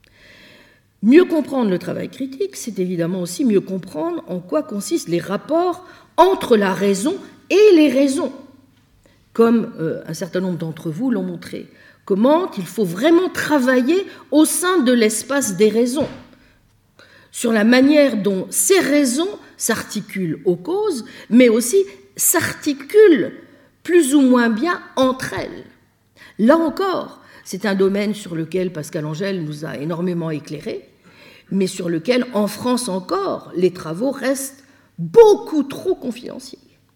Mieux comprendre le travail critique, c'est évidemment aussi mieux comprendre en quoi consistent les rapports entre la raison et les raisons, comme euh, un certain nombre d'entre vous l'ont montré. Comment il faut vraiment travailler au sein de l'espace des raisons, sur la manière dont ces raisons s'articulent aux causes, mais aussi s'articulent plus ou moins bien entre elles. Là encore, c'est un domaine sur lequel Pascal Angèle nous a énormément éclairé, mais sur lequel, en France encore, les travaux restent beaucoup trop confidentiels.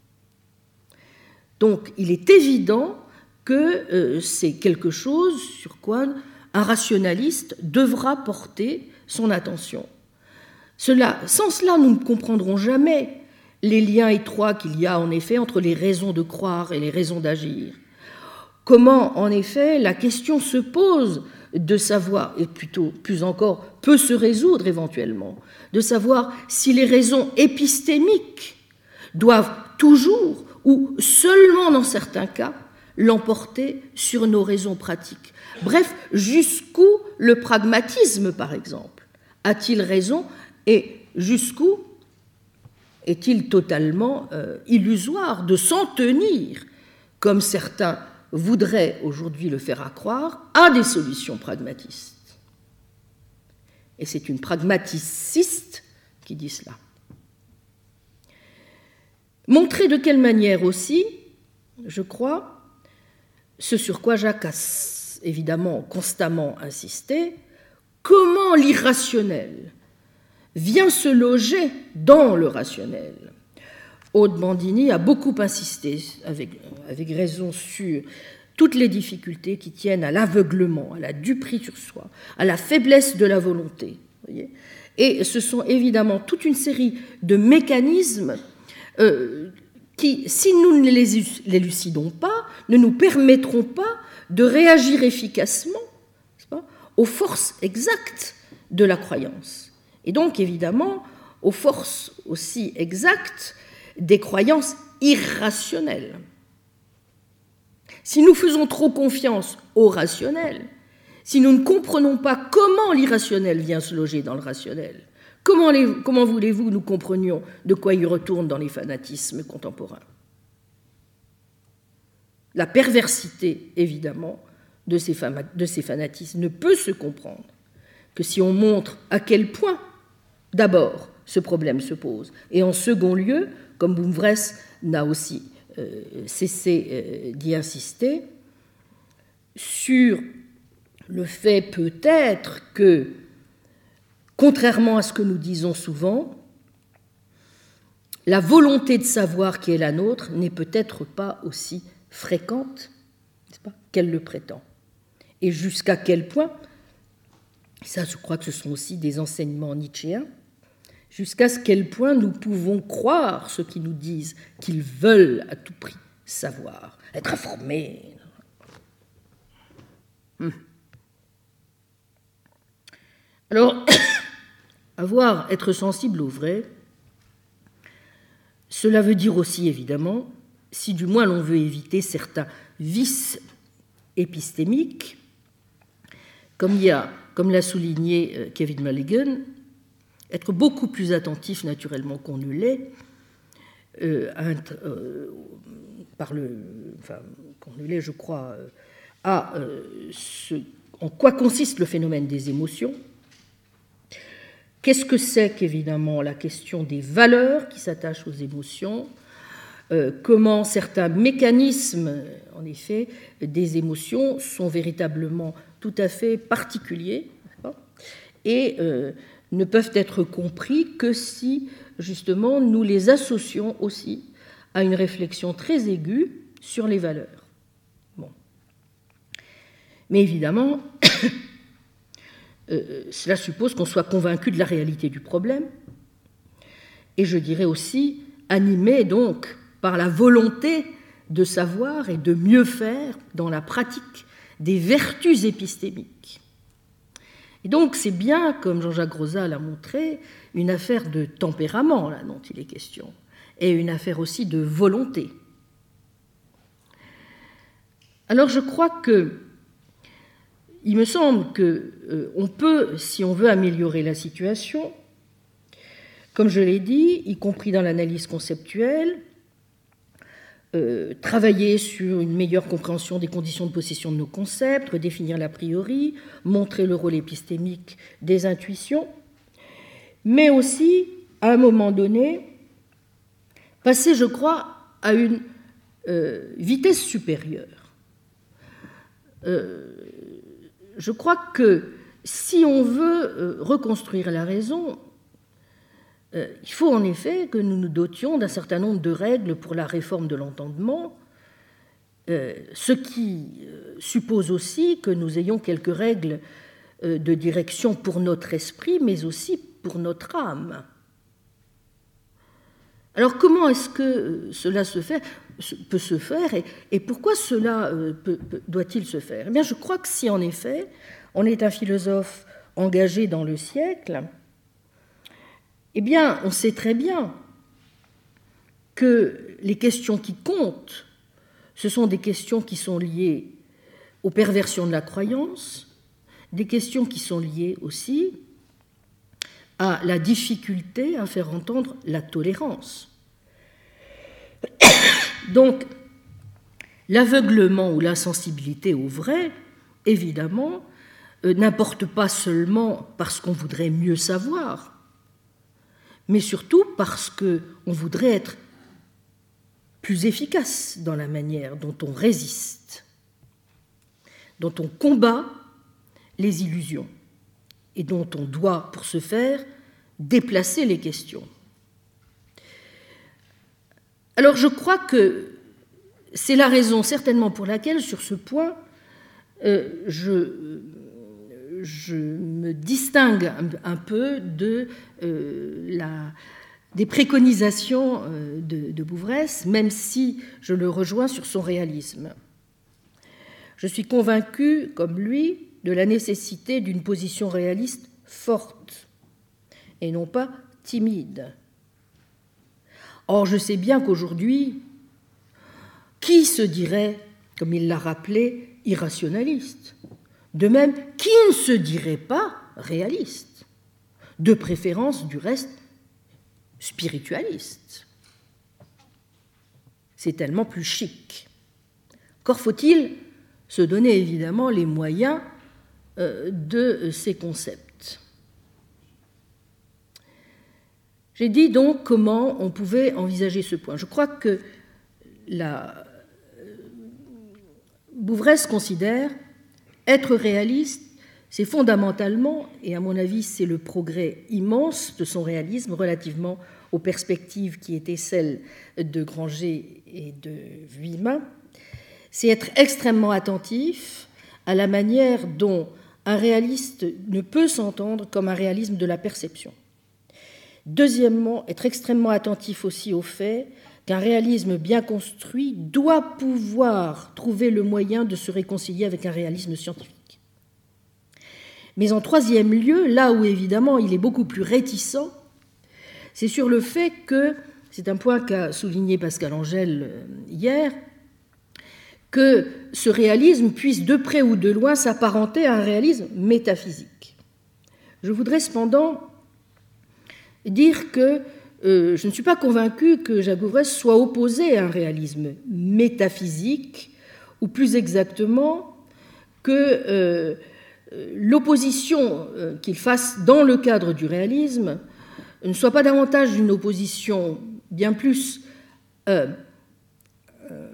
Donc, il est évident que euh, c'est quelque chose sur quoi un rationaliste devra porter son attention. Cela, sans cela, nous ne comprendrons jamais les liens étroits qu'il y a en effet entre les raisons de croire et les raisons d'agir. Comment, en effet, la question se pose de savoir, et plutôt plus encore peut se résoudre éventuellement, de savoir si les raisons épistémiques doivent toujours ou seulement dans certains cas l'emporter sur nos raisons pratiques. Bref, jusqu'où le pragmatisme, par exemple, a-t-il raison et jusqu'où est-il totalement euh, illusoire de s'en tenir, comme certains voudraient aujourd'hui le faire accroire, à des solutions pragmatistes. Et c'est une pragmaticiste qui dit cela. Montrer de quelle manière aussi, je crois, ce sur quoi Jacques a évidemment constamment insisté, comment l'irrationnel vient se loger dans le rationnel. Aude Bandini a beaucoup insisté, avec, avec raison, sur toutes les difficultés qui tiennent à l'aveuglement, à la duperie sur soi, à la faiblesse de la volonté. Voyez ? Et ce sont évidemment toute une série de mécanismes euh, qui, si nous ne les élucidons pas, ne nous permettront pas de réagir efficacement, n'est-ce pas, aux forces exactes de la croyance. Et donc, évidemment, aux forces aussi exactes des croyances irrationnelles. Si nous faisons trop confiance au rationnel, si nous ne comprenons pas comment l'irrationnel vient se loger dans le rationnel, comment, les, comment voulez-vous que nous comprenions de quoi il retourne dans les fanatismes contemporains? La perversité, évidemment, de ces, de ces fanatismes ne peut se comprendre que si on montre à quel point, d'abord, ce problème se pose, et en second lieu, comme Boumvrès n'a aussi euh, cessé euh, d'y insister, sur le fait peut-être que, contrairement à ce que nous disons souvent, la volonté de savoir qui est la nôtre n'est peut-être pas aussi fréquente, n'est-ce pas, qu'elle le prétend. Et jusqu'à quel point, ça je crois que ce sont aussi des enseignements nietzschéens, jusqu'à ce quel point nous pouvons croire ceux qui nous disent qu'ils veulent à tout prix savoir, être informés. Hum. Alors, avoir, être sensible au vrai, cela veut dire aussi, évidemment, si du moins l'on veut éviter certains vices épistémiques, comme, il y a, comme l'a souligné Kevin Mulligan, être beaucoup plus attentif naturellement qu'on ne l'est, euh, euh, par le, enfin, qu'on ne l'est, je crois, euh, à euh, ce, en quoi consiste le phénomène des émotions. Qu'est-ce que c'est qu'évidemment la question des valeurs qui s'attachent aux émotions, euh, comment certains mécanismes, en effet, des émotions sont véritablement tout à fait particuliers et euh, ne peuvent être compris que si, justement, nous les associons aussi à une réflexion très aiguë sur les valeurs. Bon. Mais évidemment, euh, cela suppose qu'on soit convaincu de la réalité du problème, et je dirais aussi animé donc par la volonté de savoir et de mieux faire dans la pratique des vertus épistémiques. Et donc c'est bien, comme Jean-Jacques Rosa l'a montré, une affaire de tempérament là, dont il est question, et une affaire aussi de volonté. Alors je crois que il me semble qu'on euh, peut, si on veut améliorer la situation, comme je l'ai dit, y compris dans l'analyse conceptuelle, euh, travailler sur une meilleure compréhension des conditions de possession de nos concepts, redéfinir l'a priori, montrer le rôle épistémique des intuitions, mais aussi, à un moment donné, passer, je crois, à une euh, vitesse supérieure. Euh, Je crois que si on veut reconstruire la raison, il faut en effet que nous nous dotions d'un certain nombre de règles pour la réforme de l'entendement, ce qui suppose aussi que nous ayons quelques règles de direction pour notre esprit, mais aussi pour notre âme. Alors comment est-ce que cela se fait, peut se faire et, et pourquoi cela peut, peut, doit-il se faire? Eh bien, je crois que si en effet on est un philosophe engagé dans le siècle, eh bien, on sait très bien que les questions qui comptent, ce sont des questions qui sont liées aux perversions de la croyance, des questions qui sont liées aussi à la difficulté à faire entendre la tolérance. Donc, l'aveuglement ou l'insensibilité au vrai, évidemment, euh, n'importe pas seulement parce qu'on voudrait mieux savoir, mais surtout parce qu'on voudrait être plus efficace dans la manière dont on résiste, dont on combat les illusions, et dont on doit, pour ce faire, déplacer les questions. Alors je crois que c'est la raison certainement pour laquelle, sur ce point, euh, je, je me distingue un, un peu de, euh, la, des préconisations euh, de, de Bouvresse, même si je le rejoins sur son réalisme. Je suis convaincu, comme lui, de la nécessité d'une position réaliste forte et non pas timide. Or, je sais bien qu'aujourd'hui, qui se dirait, comme il l'a rappelé, irrationaliste? De même, qui ne se dirait pas réaliste? De préférence, du reste, spiritualiste. C'est tellement plus chic. Encore faut-il se donner évidemment les moyens de ces concepts. J'ai dit donc comment on pouvait envisager ce point. Je crois que la Bouvresse considère être réaliste, c'est fondamentalement, et à mon avis c'est le progrès immense de son réalisme relativement aux perspectives qui étaient celles de Granger et de Vuillemin, c'est être extrêmement attentif à la manière dont un réaliste ne peut s'entendre comme un réalisme de la perception. Deuxièmement, être extrêmement attentif aussi au fait qu'un réalisme bien construit doit pouvoir trouver le moyen de se réconcilier avec un réalisme scientifique. Mais en troisième lieu, là où évidemment il est beaucoup plus réticent, c'est sur le fait que, c'est un point qu'a souligné Pascal Angèle hier, que ce réalisme puisse de près ou de loin s'apparenter à un réalisme métaphysique. Je voudrais cependant dire que euh, je ne suis pas convaincu que Jacques Bouvresse soit opposé à un réalisme métaphysique, ou plus exactement que euh, l'opposition euh, qu'il fasse dans le cadre du réalisme ne soit pas davantage une opposition bien plus euh, euh,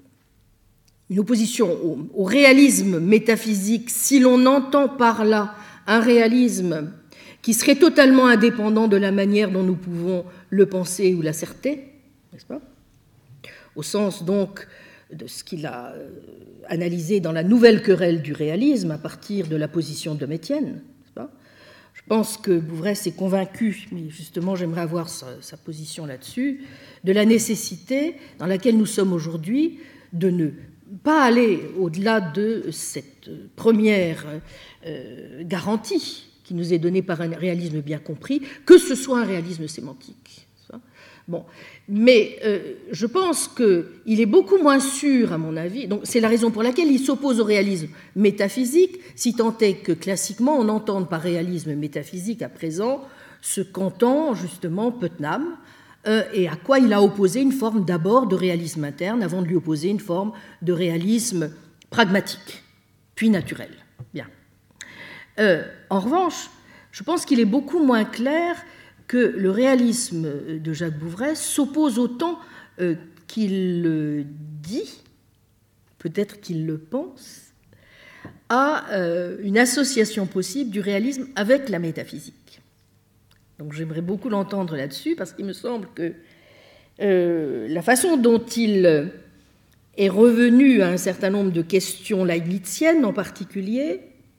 une opposition au, au réalisme métaphysique, si l'on entend par là un réalisme qui serait totalement indépendant de la manière dont nous pouvons le penser ou l'asserter, n'est-ce pas? Au sens donc de ce qu'il a analysé dans la nouvelle querelle du réalisme à partir de la position de Métienne, n'est-ce pas? Je pense que Bouvresse est convaincu, mais justement j'aimerais avoir sa, sa position là-dessus, de la nécessité dans laquelle nous sommes aujourd'hui de ne pas aller au-delà de cette première euh, garantie qui nous est donnée par un réalisme bien compris, que ce soit un réalisme sémantique. Bon. Mais euh, je pense qu'il est beaucoup moins sûr, à mon avis, donc c'est la raison pour laquelle il s'oppose au réalisme métaphysique, si tant est que classiquement on entende par réalisme métaphysique à présent ce qu'entend justement Putnam, euh, et à quoi il a opposé une forme d'abord de réalisme interne, avant de lui opposer une forme de réalisme pragmatique, puis naturel. Bien. Euh, en revanche, je pense qu'il est beaucoup moins clair que le réalisme de Jacques Bouvresse s'oppose autant euh, qu'il le dit, peut-être qu'il le pense, à euh, une association possible du réalisme avec la métaphysique. Donc j'aimerais beaucoup l'entendre là-dessus, parce qu'il me semble que euh, la façon dont il est revenu à un certain nombre de questions leibniziennes en particulier,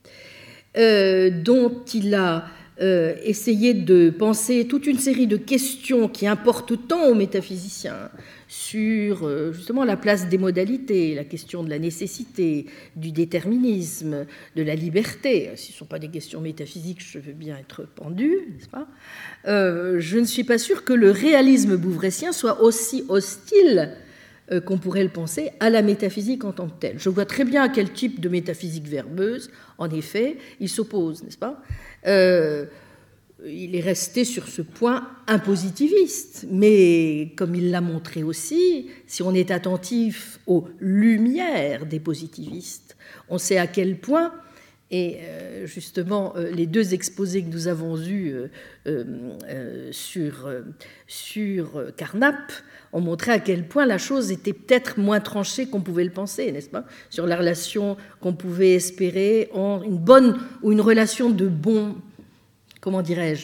euh, dont il a Euh, essayer de penser toute une série de questions qui importent tant aux métaphysiciens sur euh, justement la place des modalités, la question de la nécessité, du déterminisme, de la liberté. Si ce ne sont pas des questions métaphysiques, je veux bien être pendu, n'est-ce pas ? euh, Je ne suis pas sûre que le réalisme bouvressien soit aussi hostile euh, qu'on pourrait le penser à la métaphysique en tant que telle. Je vois très bien à quel type de métaphysique verbeuse, en effet, il s'oppose, n'est-ce pas ? Euh, il est resté sur ce point impositiviste, mais comme il l'a montré aussi, si on est attentif aux lumières des positivistes, on sait à quel point, et euh, justement les deux exposés que nous avons eus euh, euh, sur, euh, sur Carnap ont montré à quel point la chose était peut-être moins tranchée qu'on pouvait le penser, n'est-ce pas, sur la relation qu'on pouvait espérer en une bonne ou une relation de bon, comment dirais-je,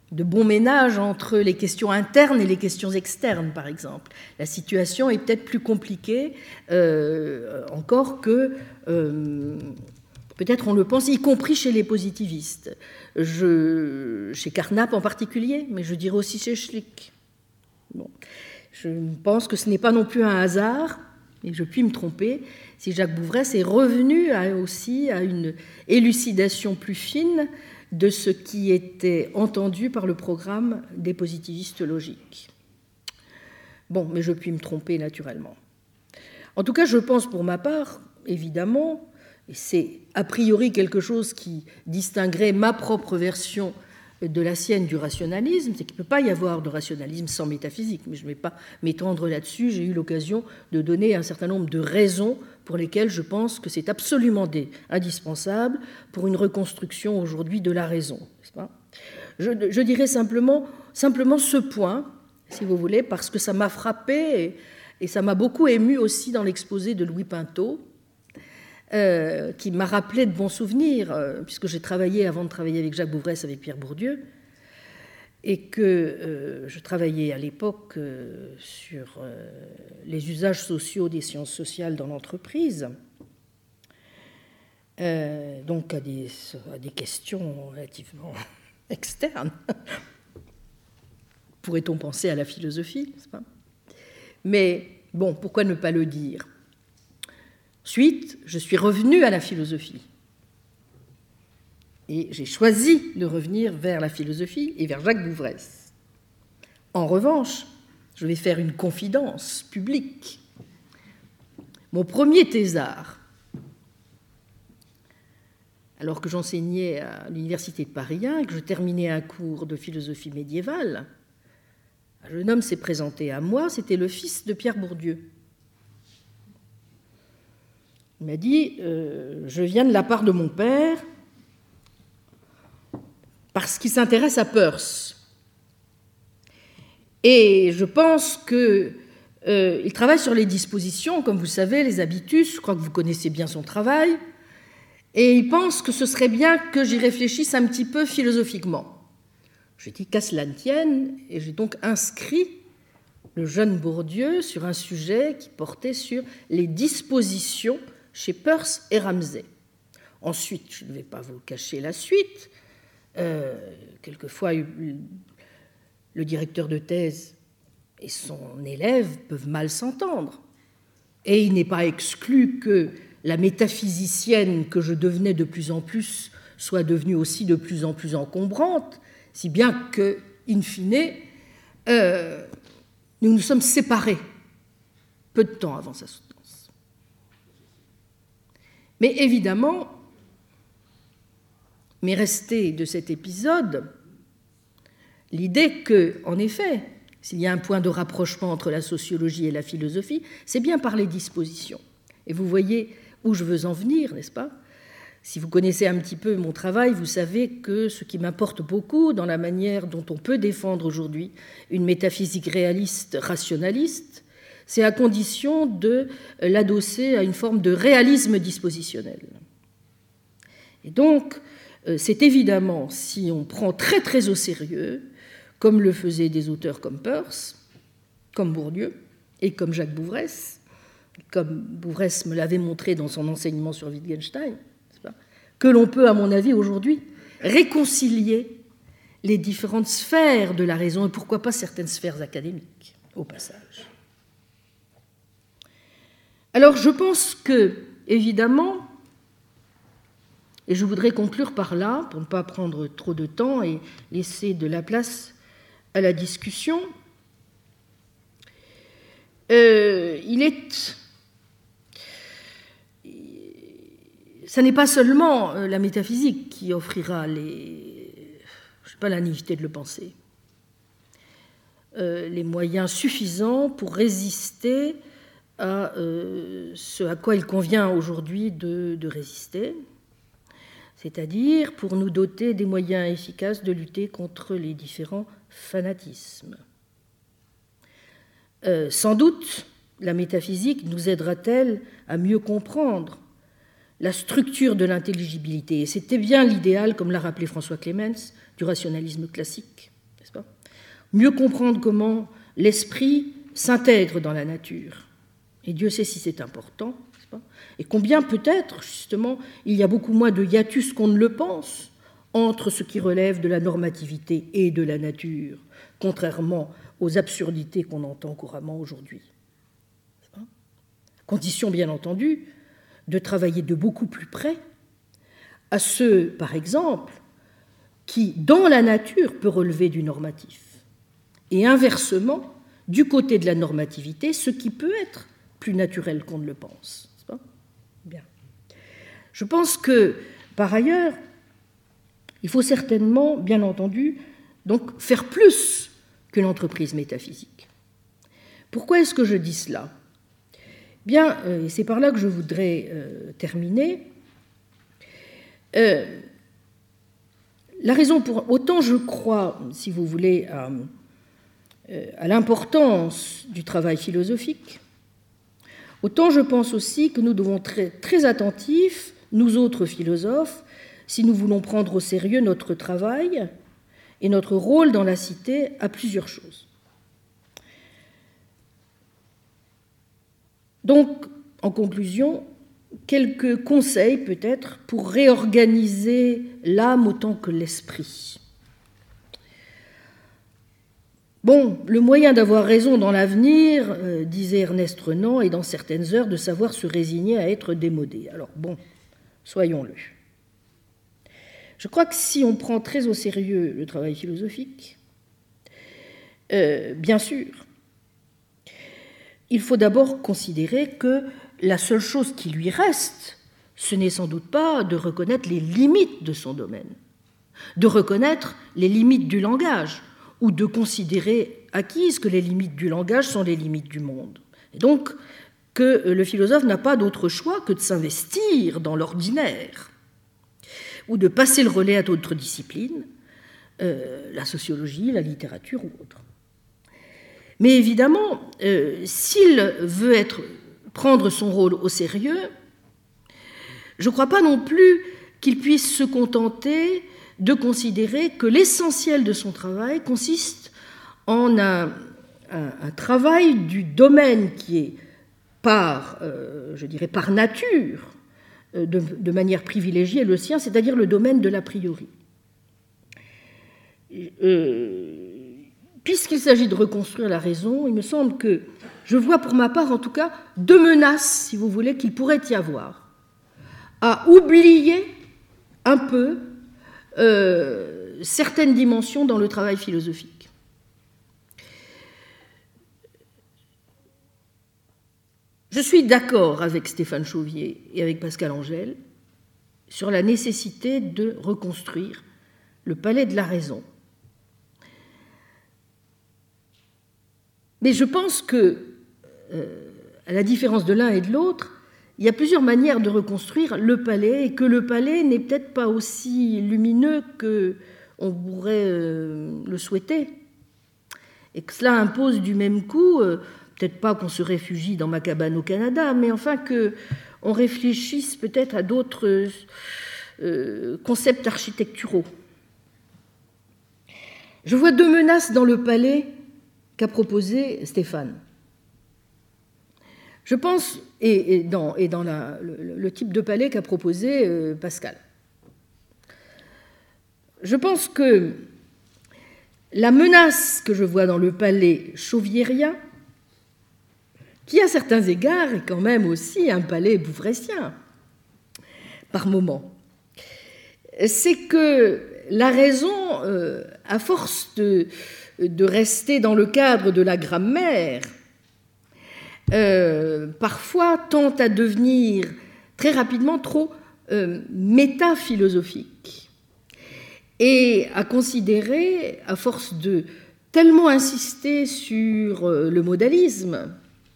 de bon ménage entre les questions internes et les questions externes, par exemple. La situation est peut-être plus compliquée euh, encore que euh, peut-être on le pense, y compris chez les positivistes. Je, chez Carnap en particulier, mais je dirais aussi chez Schlick. Bon. Je pense que ce n'est pas non plus un hasard, et je puis me tromper, si Jacques Bouvresse est revenu à, aussi à une élucidation plus fine de ce qui était entendu par le programme des positivistes logiques. Bon, mais je puis me tromper naturellement. En tout cas, je pense pour ma part, évidemment, et c'est a priori quelque chose qui distinguerait ma propre version de la sienne du rationalisme, c'est qu'il ne peut pas y avoir de rationalisme sans métaphysique, mais je ne vais pas m'étendre là-dessus. J'ai eu l'occasion de donner un certain nombre de raisons pour lesquelles je pense que c'est absolument indispensable pour une reconstruction aujourd'hui de la raison. N'est-ce pas ? je, je dirais simplement, simplement ce point, si vous voulez, parce que ça m'a frappé et, et ça m'a beaucoup ému aussi dans l'exposé de Louis Pinto, Euh, qui m'a rappelé de bons souvenirs, euh, puisque j'ai travaillé, avant de travailler avec Jacques Bouvresse, avec Pierre Bourdieu, et que euh, je travaillais à l'époque euh, sur euh, les usages sociaux des sciences sociales dans l'entreprise, euh, donc à des, à des questions relativement externes. Pourrait-on penser à la philosophie, n'est-ce pas ? Mais bon, pourquoi ne pas le dire ? Ensuite, je suis revenue à la philosophie. Et j'ai choisi de revenir vers la philosophie et vers Jacques Bouvresse. En revanche, je vais faire une confidence publique. Mon premier thésard, alors que j'enseignais à l'Université de Paris un et que je terminais un cours de philosophie médiévale, un jeune homme s'est présenté à moi, c'était le fils de Pierre Bourdieu. Il m'a dit euh, « Je viens de la part de mon père parce qu'il s'intéresse à Peirce. Et je pense qu'il euh, travaille sur les dispositions, comme vous savez, les habitus, je crois que vous connaissez bien son travail, et il pense que ce serait bien que j'y réfléchisse un petit peu philosophiquement. » J'ai dit qu'à cela ne tienne, et j'ai donc inscrit le jeune Bourdieu sur un sujet qui portait sur les dispositions chez Peirce et Ramsay. Ensuite, je ne vais pas vous cacher la suite, euh, quelquefois le directeur de thèse et son élève peuvent mal s'entendre. Et il n'est pas exclu que la métaphysicienne que je devenais de plus en plus soit devenue aussi de plus en plus encombrante, si bien que, in fine, euh, nous nous sommes séparés peu de temps avant sa soutenance. Mais évidemment, m'est restée de cet épisode l'idée que, en effet, s'il y a un point de rapprochement entre la sociologie et la philosophie, c'est bien par les dispositions. Et vous voyez où je veux en venir, n'est-ce pas ? Si vous connaissez un petit peu mon travail, vous savez que ce qui m'importe beaucoup dans la manière dont on peut défendre aujourd'hui une métaphysique réaliste, rationaliste, c'est à condition de l'adosser à une forme de réalisme dispositionnel. Et donc, c'est évidemment, si on prend très très au sérieux, comme le faisaient des auteurs comme Peirce, comme Bourdieu et comme Jacques Bouvresse, comme Bouvresse me l'avait montré dans son enseignement sur Wittgenstein, n'est-ce pas, que l'on peut, à mon avis, aujourd'hui, réconcilier les différentes sphères de la raison, et pourquoi pas certaines sphères académiques, au passage. Alors, je pense que, évidemment, et je voudrais conclure par là, pour ne pas prendre trop de temps et laisser de la place à la discussion, euh, il est... Ça n'est pas seulement la métaphysique qui offrira les... Je n'ai pas la naïveté de le penser. Euh, les moyens suffisants pour résister à euh, ce à quoi il convient aujourd'hui de, de résister, c'est-à-dire pour nous doter des moyens efficaces de lutter contre les différents fanatismes. Euh, sans doute, la métaphysique nous aidera-t-elle à mieux comprendre la structure de l'intelligibilité. Et c'était bien l'idéal, comme l'a rappelé François Clemens, du rationalisme classique. mieux comprendre comment l'esprit s'intègre dans la nature. Et Dieu sait si c'est important, n'est-ce pas ? Et combien peut-être, justement, il y a beaucoup moins de hiatus qu'on ne le pense entre ce qui relève de la normativité et de la nature, contrairement aux absurdités qu'on entend couramment aujourd'hui. Condition, bien entendu, de travailler de beaucoup plus près à ceux, par exemple, qui, dans la nature, peut relever du normatif. Et inversement, du côté de la normativité, ce qui peut être plus naturel qu'on ne le pense. N'est-ce pas ? Bien. Je pense que, par ailleurs, il faut certainement, bien entendu, donc faire plus qu'une entreprise métaphysique. Pourquoi est-ce que je dis cela ? Bien, et c'est par là que je voudrais euh, terminer. Euh, la raison pour... Autant je crois, si vous voulez, à, à l'importance du travail philosophique, autant je pense aussi que nous devons être très, très attentifs, nous autres philosophes, si nous voulons prendre au sérieux notre travail et notre rôle dans la cité, à plusieurs choses. Donc, en conclusion, quelques conseils peut-être pour réorganiser l'âme autant que l'esprit. Bon, le moyen d'avoir raison dans l'avenir, euh, disait Ernest Renan, est dans certaines heures de savoir se résigner à être démodé. Alors bon, soyons-le. Je crois que si on prend très au sérieux le travail philosophique, euh, bien sûr, il faut d'abord considérer que la seule chose qui lui reste, ce n'est sans doute pas de reconnaître les limites de son domaine, de reconnaître les limites du langage, ou de considérer acquises que les limites du langage sont les limites du monde. Et donc que le philosophe n'a pas d'autre choix que de s'investir dans l'ordinaire, ou de passer le relais à d'autres disciplines, euh, la sociologie, la littérature ou autre. Mais évidemment, euh, s'il veut être, prendre son rôle au sérieux, je ne crois pas non plus qu'il puisse se contenter de considérer que l'essentiel de son travail consiste en un, un, un travail du domaine qui est par, euh, je dirais, par nature, de, de manière privilégiée le sien, c'est-à-dire le domaine de l'a priori. Euh, Puisqu'il s'agit de reconstruire la raison, il me semble que je vois pour ma part, en tout cas, deux menaces, si vous voulez, qu'il pourrait y avoir, à oublier un peu euh, certaines dimensions dans le travail philosophique. Je suis d'accord avec Stéphane Chauvier et avec Pascal Angèle sur la nécessité de reconstruire le palais de la raison. Mais je pense que, euh, à la différence de l'un et de l'autre, il y a plusieurs manières de reconstruire le palais et que le palais n'est peut-être pas aussi lumineux qu'on pourrait euh, le souhaiter. Et que cela impose du même coup, euh, peut-être pas qu'on se réfugie dans ma cabane au Canada, mais enfin qu'on réfléchisse peut-être à d'autres euh, concepts architecturaux. Je vois deux menaces dans le palais qu'a proposé Stéphane. Je pense, et, et dans, et dans la, le, le type de palais qu'a proposé euh, Pascal. Je pense que la menace que je vois dans le palais chauviérien, qui à certains égards est quand même aussi un palais bouvrecien, par moments, c'est que la raison, euh, à force de de rester dans le cadre de la grammaire, euh, parfois tente à devenir très rapidement trop euh, métaphilosophique et à considérer, à force de tellement insister sur euh, le modalisme,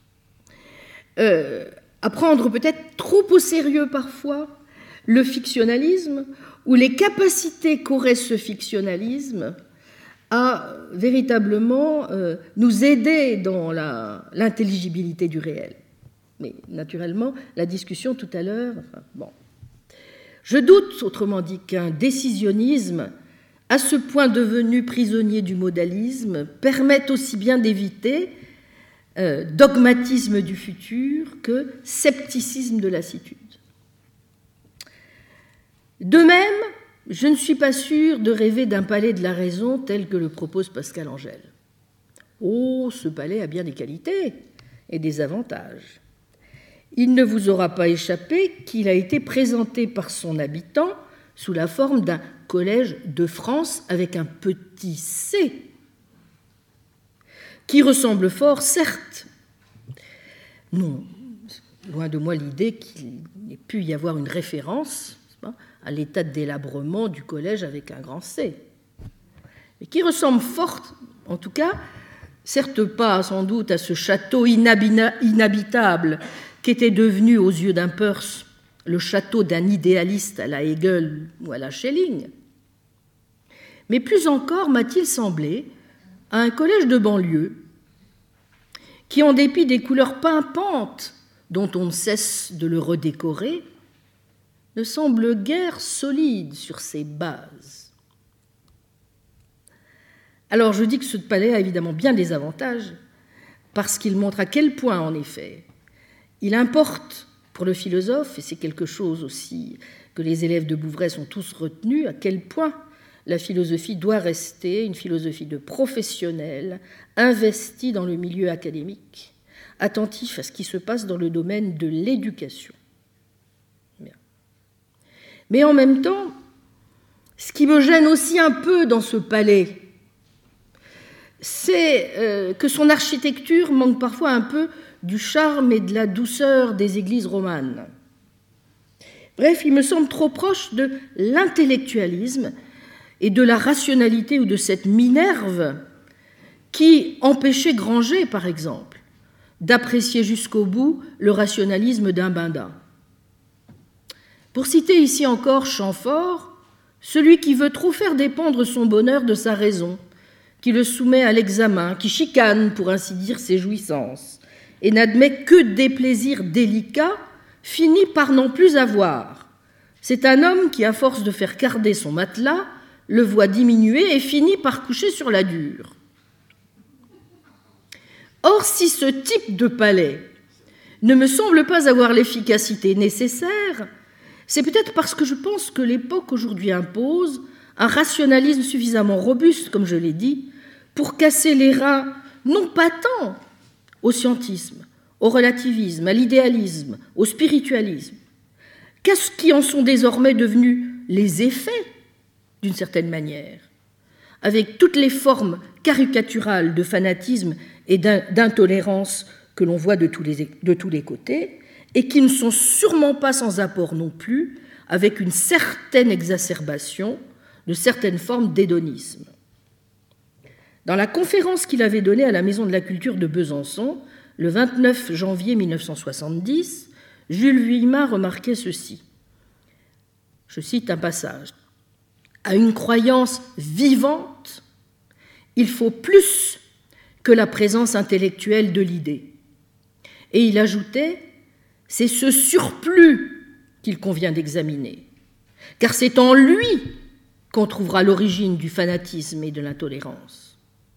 euh, à prendre peut-être trop au sérieux parfois le fictionnalisme ou les capacités qu'aurait ce fictionnalisme à véritablement euh, nous aider dans la, l'intelligibilité du réel. Mais naturellement, la discussion tout à l'heure, enfin, bon. Je doute, autrement dit, qu'un décisionnisme à ce point devenus prisonniers du modalisme, permettent aussi bien d'éviter euh, dogmatisme du futur que scepticisme de lassitude. De même, je ne suis pas sûre de rêver d'un palais de la raison tel que le propose Pascal Angèle. Oh, ce palais a bien des qualités et des avantages. Il ne vous aura pas échappé qu'il a été présenté par son habitant sous la forme d'un collège de France avec un petit C, qui ressemble fort, certes. Non, loin de moi l'idée qu'il n'ait pu y avoir une référence à l'état de délabrement du collège avec un grand C, mais qui ressemble fort, en tout cas, certes pas sans doute à ce château inhabitable qu'était devenu aux yeux d'un Peirce le château d'un idéaliste à la Hegel ou à la Schelling, mais plus encore m'a-t-il semblé à un collège de banlieue qui, en dépit des couleurs pimpantes dont on ne cesse de le redécorer, ne semble guère solide sur ses bases. Alors je dis que ce palais a évidemment bien des avantages, parce qu'il montre à quel point, en effet, il importe pour le philosophe, et c'est quelque chose aussi que les élèves de Bouvray sont tous retenus, à quel point la philosophie doit rester une philosophie de professionnels, investis dans le milieu académique, attentifs à ce qui se passe dans le domaine de l'éducation. Bien. Mais en même temps, ce qui me gêne aussi un peu dans ce palais, c'est euh, que son architecture manque parfois un peu du charme et de la douceur des églises romanes. Bref, il me semble trop proche de l'intellectualisme et de la rationalité ou de cette Minerve qui empêchait Granger, par exemple, d'apprécier jusqu'au bout le rationalisme d'un Benda. Pour citer ici encore Chamfort, celui qui veut trop faire dépendre son bonheur de sa raison, qui le soumet à l'examen, qui chicane, pour ainsi dire, ses jouissances, et n'admet que des plaisirs délicats, finit par n'en plus avoir. C'est un homme qui, à force de faire carder son matelas, le voit diminuer et finit par coucher sur la dure. Or, si ce type de palais ne me semble pas avoir l'efficacité nécessaire, c'est peut-être parce que je pense que l'époque aujourd'hui impose un rationalisme suffisamment robuste, comme je l'ai dit, pour casser les reins, non pas tant au scientisme, au relativisme, à l'idéalisme, au spiritualisme, qu'est-ce qui en sont désormais devenus les effets, d'une certaine manière, avec toutes les formes caricaturales de fanatisme et d'intolérance que l'on voit de tous les, de tous les côtés, et qui ne sont sûrement pas sans apport non plus, avec une certaine exacerbation de certaines formes d'hédonisme. Dans la conférence qu'il avait donnée à la Maison de la Culture de Besançon, le vingt-neuf janvier mille neuf cent soixante-dix, Jules Vuillemin remarquait ceci. Je cite un passage. « À une croyance vivante, il faut plus que la présence intellectuelle de l'idée. » Et il ajoutait « C'est ce surplus qu'il convient d'examiner, car c'est en lui qu'on trouvera l'origine du fanatisme et de l'intolérance. »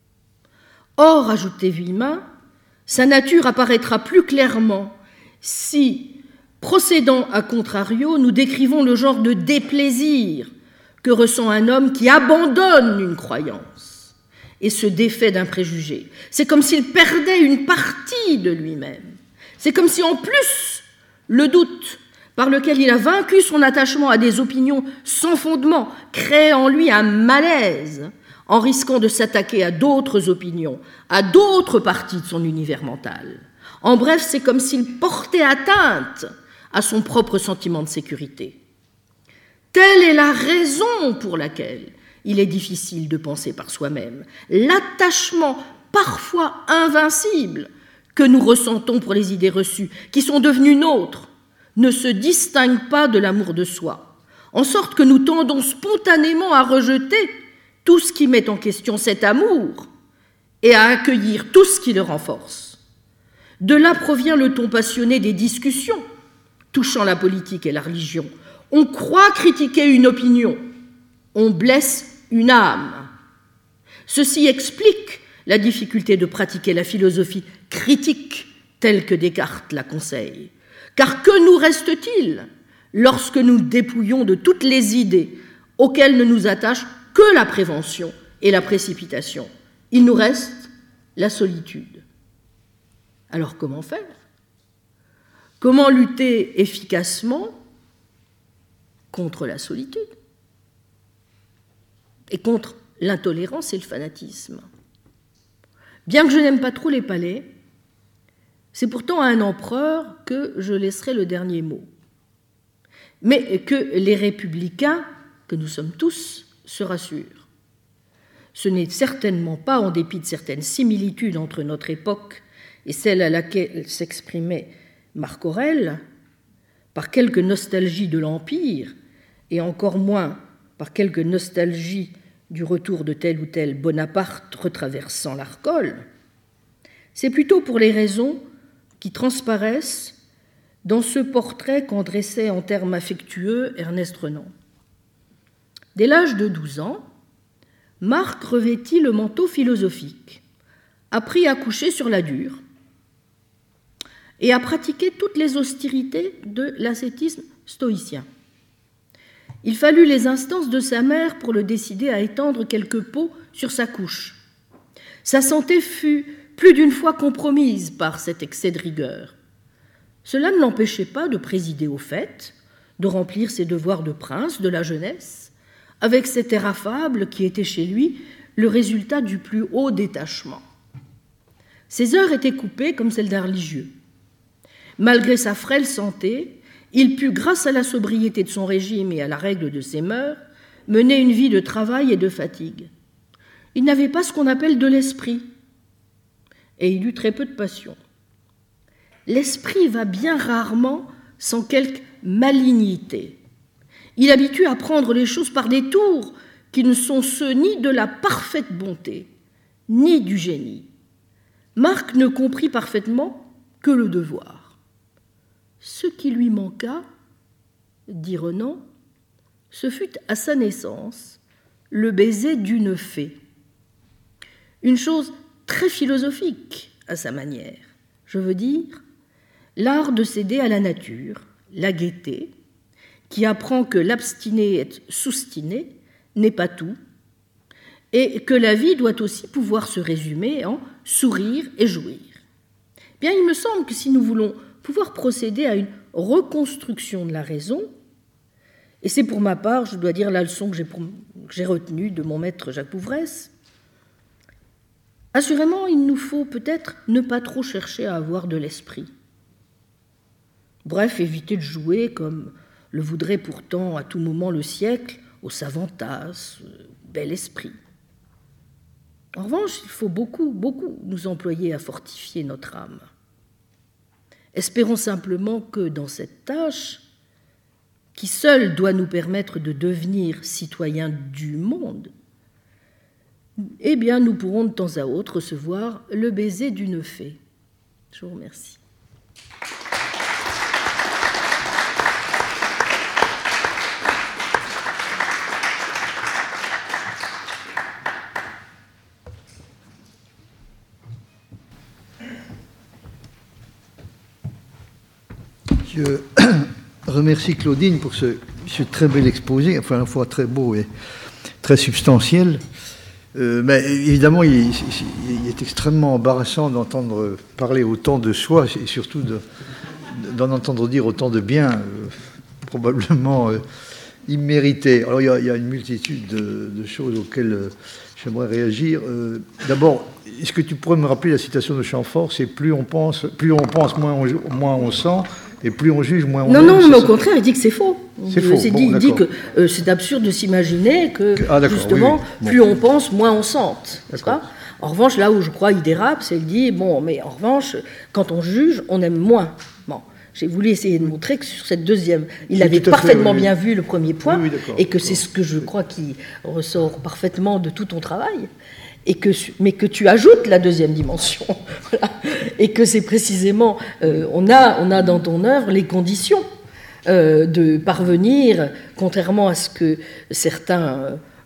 Or, ajoutait Vuillemin, sa nature apparaîtra plus clairement si, procédant à contrario, nous décrivons le genre de déplaisir que ressent un homme qui abandonne une croyance et se défait d'un préjugé. C'est comme s'il perdait une partie de lui-même. C'est comme si, en plus, le doute par lequel il a vaincu son attachement à des opinions sans fondement créait en lui un malaise en risquant de s'attaquer à d'autres opinions, à d'autres parties de son univers mental. En bref, c'est comme s'il portait atteinte à son propre sentiment de sécurité. Telle est la raison pour laquelle il est difficile de penser par soi-même. L'attachement parfois invincible que nous ressentons pour les idées reçues, qui sont devenues nôtres, ne se distingue pas de l'amour de soi, en sorte que nous tendons spontanément à rejeter tout ce qui met en question cet amour et à accueillir tout ce qui le renforce. De là provient le ton passionné des discussions touchant la politique et la religion. On croit critiquer une opinion, on blesse une âme. Ceci explique la difficulté de pratiquer la philosophie critique telle que Descartes la conseille. Car que nous reste-t-il lorsque nous dépouillons de toutes les idées auxquelles ne nous attache que la prévention et la précipitation? Il nous reste la solitude. Alors comment faire? Comment lutter efficacement contre la solitude et contre l'intolérance et le fanatisme? Bien que je n'aime pas trop les palais, c'est pourtant à un empereur que je laisserai le dernier mot. Mais que les républicains, que nous sommes tous, se rassurent. Ce n'est certainement pas, en dépit de certaines similitudes entre notre époque et celle à laquelle s'exprimait Marc Aurèle, par quelque nostalgie de l'Empire, et encore moins par quelque nostalgie du retour de tel ou tel Bonaparte retraversant l'Arcole, c'est plutôt pour les raisons qui transparaissent dans ce portrait qu'en dressait en termes affectueux Ernest Renan. Dès l'âge de douze ans, Marc revêtit le manteau philosophique, apprit à coucher sur la dure et à pratiquer toutes les austérités de l'ascétisme stoïcien. Il fallut les instances de sa mère pour le décider à étendre quelques peaux sur sa couche. Sa santé fut plus d'une fois compromise par cet excès de rigueur. Cela ne l'empêchait pas de présider aux fêtes, de remplir ses devoirs de prince de la jeunesse, avec cet air affable qui était chez lui le résultat du plus haut détachement. Ses heures étaient coupées comme celles d'un religieux. Malgré sa frêle santé, il put, grâce à la sobriété de son régime et à la règle de ses mœurs, mener une vie de travail et de fatigue. Il n'avait pas ce qu'on appelle de l'esprit, et il eut très peu de passion. L'esprit va bien rarement sans quelque malignité. Il habitue à prendre les choses par des tours qui ne sont ceux ni de la parfaite bonté, ni du génie. Marc ne comprit parfaitement que le devoir. Ce qui lui manqua, dit Renan, ce fut à sa naissance le baiser d'une fée. Une chose très philosophique à sa manière, je veux dire, l'art de céder à la nature, la gaieté, qui apprend que l'abstiné et soustiné n'est pas tout, et que la vie doit aussi pouvoir se résumer en sourire et jouir. Bien, il me semble que si nous voulons pouvoir procéder à une reconstruction de la raison, et c'est pour ma part, je dois dire, la leçon que j'ai, pour, que j'ai retenue de mon maître Jacques Bouvresse, assurément, il nous faut peut-être ne pas trop chercher à avoir de l'esprit. Bref, éviter de jouer, comme le voudrait pourtant à tout moment le siècle, au savant tasse, bel esprit. En revanche, il faut beaucoup, beaucoup nous employer à fortifier notre âme. Espérons simplement que dans cette tâche, qui seule doit nous permettre de devenir citoyens du monde, eh bien, nous pourrons de temps à autre recevoir le baiser d'une fée. Je vous remercie. Je remercie Claudine pour ce, ce très bel exposé, enfin à la fois très beau et très substantiel. Euh, mais évidemment, il, il, il est extrêmement embarrassant d'entendre parler autant de soi et surtout de, d'en entendre dire autant de bien, euh, probablement euh, immérité. Alors il y, a, il y a une multitude de, de choses auxquelles euh, j'aimerais réagir. Euh, d'abord, est-ce que tu pourrais me rappeler la citation de Chamfort? C'est plus on pense, plus on pense, moins on, moins on sent. Et plus on juge, moins on Non, aime, non, mais au ça. contraire, il dit que c'est faux. C'est faux. C'est Bon, dit, il dit que d'accord. euh, c'est absurde de s'imaginer que, Ah, justement, oui, oui. plus Bon. on pense, moins on sente. N'est-ce pas ? En revanche, là où je crois il dérape, c'est qu'il dit, bon, mais en revanche, quand on juge, on aime moins. Bon, j'ai voulu essayer de montrer que sur cette deuxième, il C'est avait tout à fait, parfaitement oui. bien vu le premier point, Oui, oui, d'accord, et que c'est d'accord. ce que je crois qui ressort parfaitement de tout ton travail. Et que, mais que tu ajoutes la deuxième dimension, voilà. Et que c'est précisément, euh, on a, on a dans ton œuvre les conditions euh, de parvenir, contrairement à ce que certains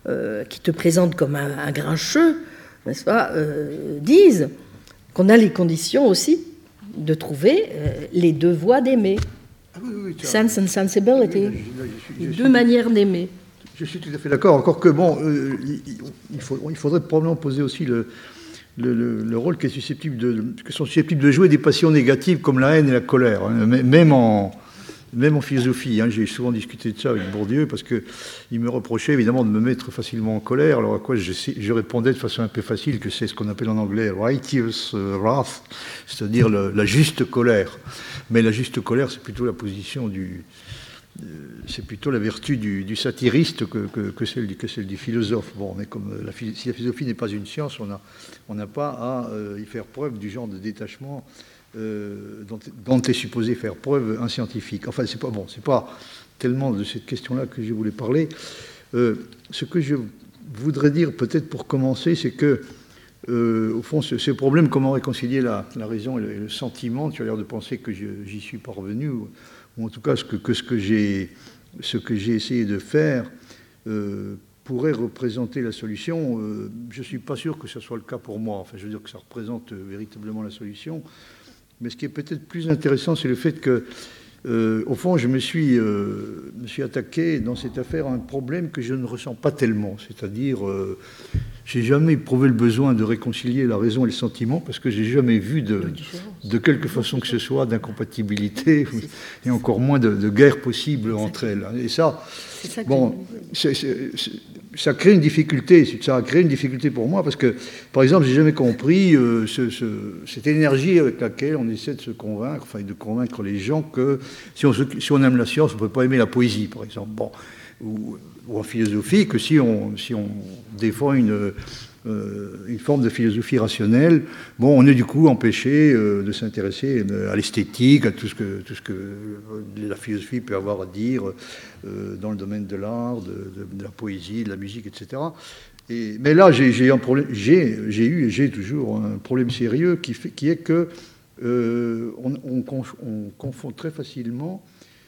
euh, qui te présentent comme un, un grincheux, n'est-ce pas, euh, disent qu'on a les conditions aussi de trouver euh, les deux voies d'aimer. Ah oui, oui, sense and sensibility. Oui, je, je, je, je, deux suis, manières d'aimer. Je suis tout à fait d'accord, encore que bon, euh, il, faut, il faudrait probablement poser aussi le, le, le, le rôle qui est susceptible de, que sont susceptibles de jouer des passions négatives comme la haine et la colère, hein, même en... Même en philosophie, hein, j'ai souvent discuté de ça avec Bourdieu, parce qu'il me reprochait évidemment de me mettre facilement en colère, alors à quoi je, je répondais de façon un peu facile que c'est ce qu'on appelle en anglais righteous wrath, c'est-à-dire le, la juste colère. Mais la juste colère, c'est plutôt la position du... Euh, c'est plutôt la vertu du, du satiriste que, que, que, celle du, que celle du philosophe. Bon, mais comme la, si la philosophie n'est pas une science, on n'a on n'a pas à euh, y faire preuve du genre de détachement Euh, dont, dont est supposé faire preuve un scientifique. Enfin, c'est pas bon, c'est pas tellement de cette question-là que je voulais parler. Euh, ce que je voudrais dire, peut-être pour commencer, c'est que, euh, au fond, ce, ce problème, comment réconcilier la, la raison et le, et le sentiment, tu as l'air de penser que je, j'y suis parvenu, ou, ou en tout cas ce que, que, ce que j'ai, ce que j'ai essayé de faire euh, pourrait représenter la solution. Euh, je ne suis pas sûr que ce soit le cas pour moi. Enfin, je veux dire que ça représente euh, véritablement la solution. Mais ce qui est peut-être plus intéressant, c'est le fait que, euh, au fond, je me suis, euh, me suis attaqué dans cette affaire à un problème que je ne ressens pas tellement. C'est-à-dire, euh, j'ai jamais éprouvé le besoin de réconcilier la raison et le sentiment, parce que j'ai jamais vu de, de quelque façon que ce soit d'incompatibilité, et encore moins de, de guerre possible entre elles. Et ça, ça bon, c'est, c'est, c'est, ça crée une difficulté, ça a créé une difficulté pour moi, parce que, par exemple, j'ai jamais compris euh, ce, ce, cette énergie avec laquelle on essaie de se convaincre, enfin de convaincre les gens que si on, si on aime la science, on ne peut pas aimer la poésie, par exemple, bon, ou, ou en philosophie, que si on, si on défend une, euh, une forme de philosophie rationnelle, bon, on est du coup empêché euh, de s'intéresser à l'esthétique, à tout ce que, tout ce que la philosophie peut avoir à dire euh, dans le domaine de l'art, de, de, de la poésie, de la musique, et cetera. Et, mais là, j'ai, j'ai, un problème, j'ai, j'ai eu et j'ai toujours un problème sérieux qui, fait, qui est que euh, on, on, on confond très facilement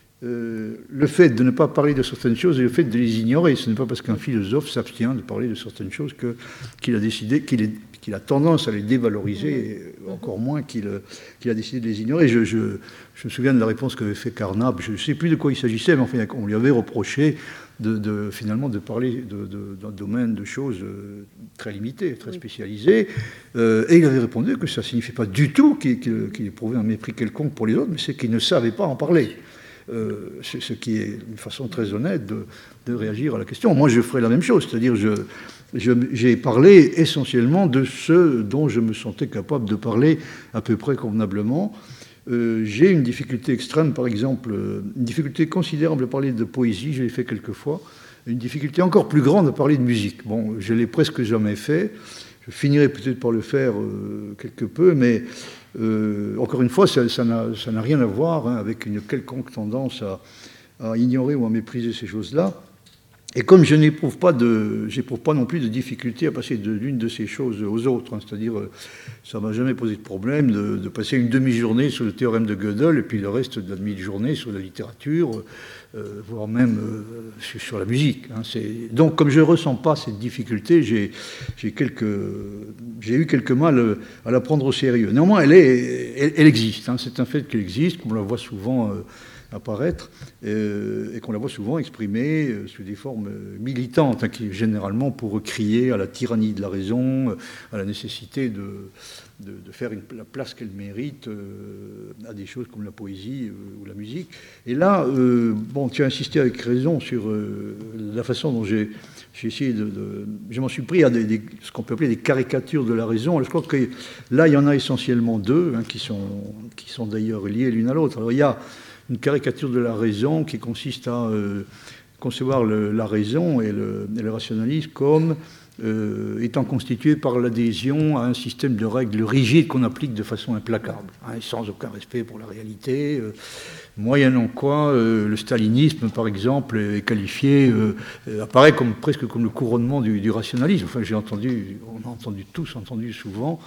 euh, le fait de ne pas parler de certaines choses et le fait de les ignorer. Ce n'est pas parce qu'un philosophe s'abstient de parler de certaines choses que, qu'il a décidé, qu'il, est, qu'il a tendance à les dévaloriser, et encore moins qu'il, qu'il a décidé de les ignorer. Je, je, je me souviens de la réponse qu'avait fait Carnap. Je ne sais plus de quoi il s'agissait, mais enfin, on lui avait reproché De, de, finalement de parler de, de, d'un domaine de choses euh, très limité, très spécialisé. Euh, et il avait répondu que ça ne signifiait pas du tout qu'il, qu'il, qu'il éprouvait un mépris quelconque pour les autres, mais c'est qu'il ne savait pas en parler. Euh, c'est ce qui est une façon très honnête de, de réagir à la question. Moi, je ferais la même chose, c'est-à-dire je, je, j'ai parlé essentiellement de ce dont je me sentais capable de parler à peu près convenablement. Euh, j'ai une difficulté extrême, par exemple, une difficulté considérable à parler de poésie, je l'ai fait quelques fois, une difficulté encore plus grande à parler de musique. Bon, je l'ai presque jamais fait, je finirai peut-être par le faire euh, quelque peu, mais euh, encore une fois, ça, ça, n'a, ça n'a rien à voir hein, avec une quelconque tendance à, à ignorer ou à mépriser ces choses-là. Et comme je n'éprouve pas, de, j'éprouve pas non plus de difficulté à passer de l'une de ces choses aux autres, hein, c'est-à-dire ça ne m'a jamais posé de problème de, de passer une demi-journée sur le théorème de Gödel et puis le reste de la demi-journée sur la littérature, euh, voire même euh, sur, sur la musique. Hein, c'est... Donc comme je ne ressens pas cette difficulté, j'ai, j'ai, quelques, j'ai eu quelques mal à la prendre au sérieux. Néanmoins, elle, est, elle, elle existe, hein, c'est un fait qu'elle existe, qu'on la voit souvent... Euh, apparaître, euh, et qu'on la voit souvent exprimée euh, sous des formes militantes, hein, qui généralement pour crier à la tyrannie de la raison, à la nécessité de, de, de faire une, la place qu'elle mérite euh, à des choses comme la poésie euh, ou la musique. Et là, euh, bon, tu as insisté avec raison sur euh, la façon dont j'ai, j'ai essayé de, de... Je m'en suis pris à des, des, ce qu'on peut appeler des caricatures de la raison. Alors, je crois que là, il y en a essentiellement deux, hein, qui sont, qui sont d'ailleurs liées l'une à l'autre. Alors, il y a une caricature de la raison qui consiste à euh, concevoir le, la raison et le, et le rationalisme comme euh, étant constitué par l'adhésion à un système de règles rigides qu'on applique de façon implacable, hein, sans aucun respect pour la réalité, euh, moyennant quoi euh, le stalinisme, par exemple, est qualifié, euh, apparaît comme, presque comme le couronnement du, du rationalisme. Enfin, j'ai entendu, on a entendu tous entendu souvent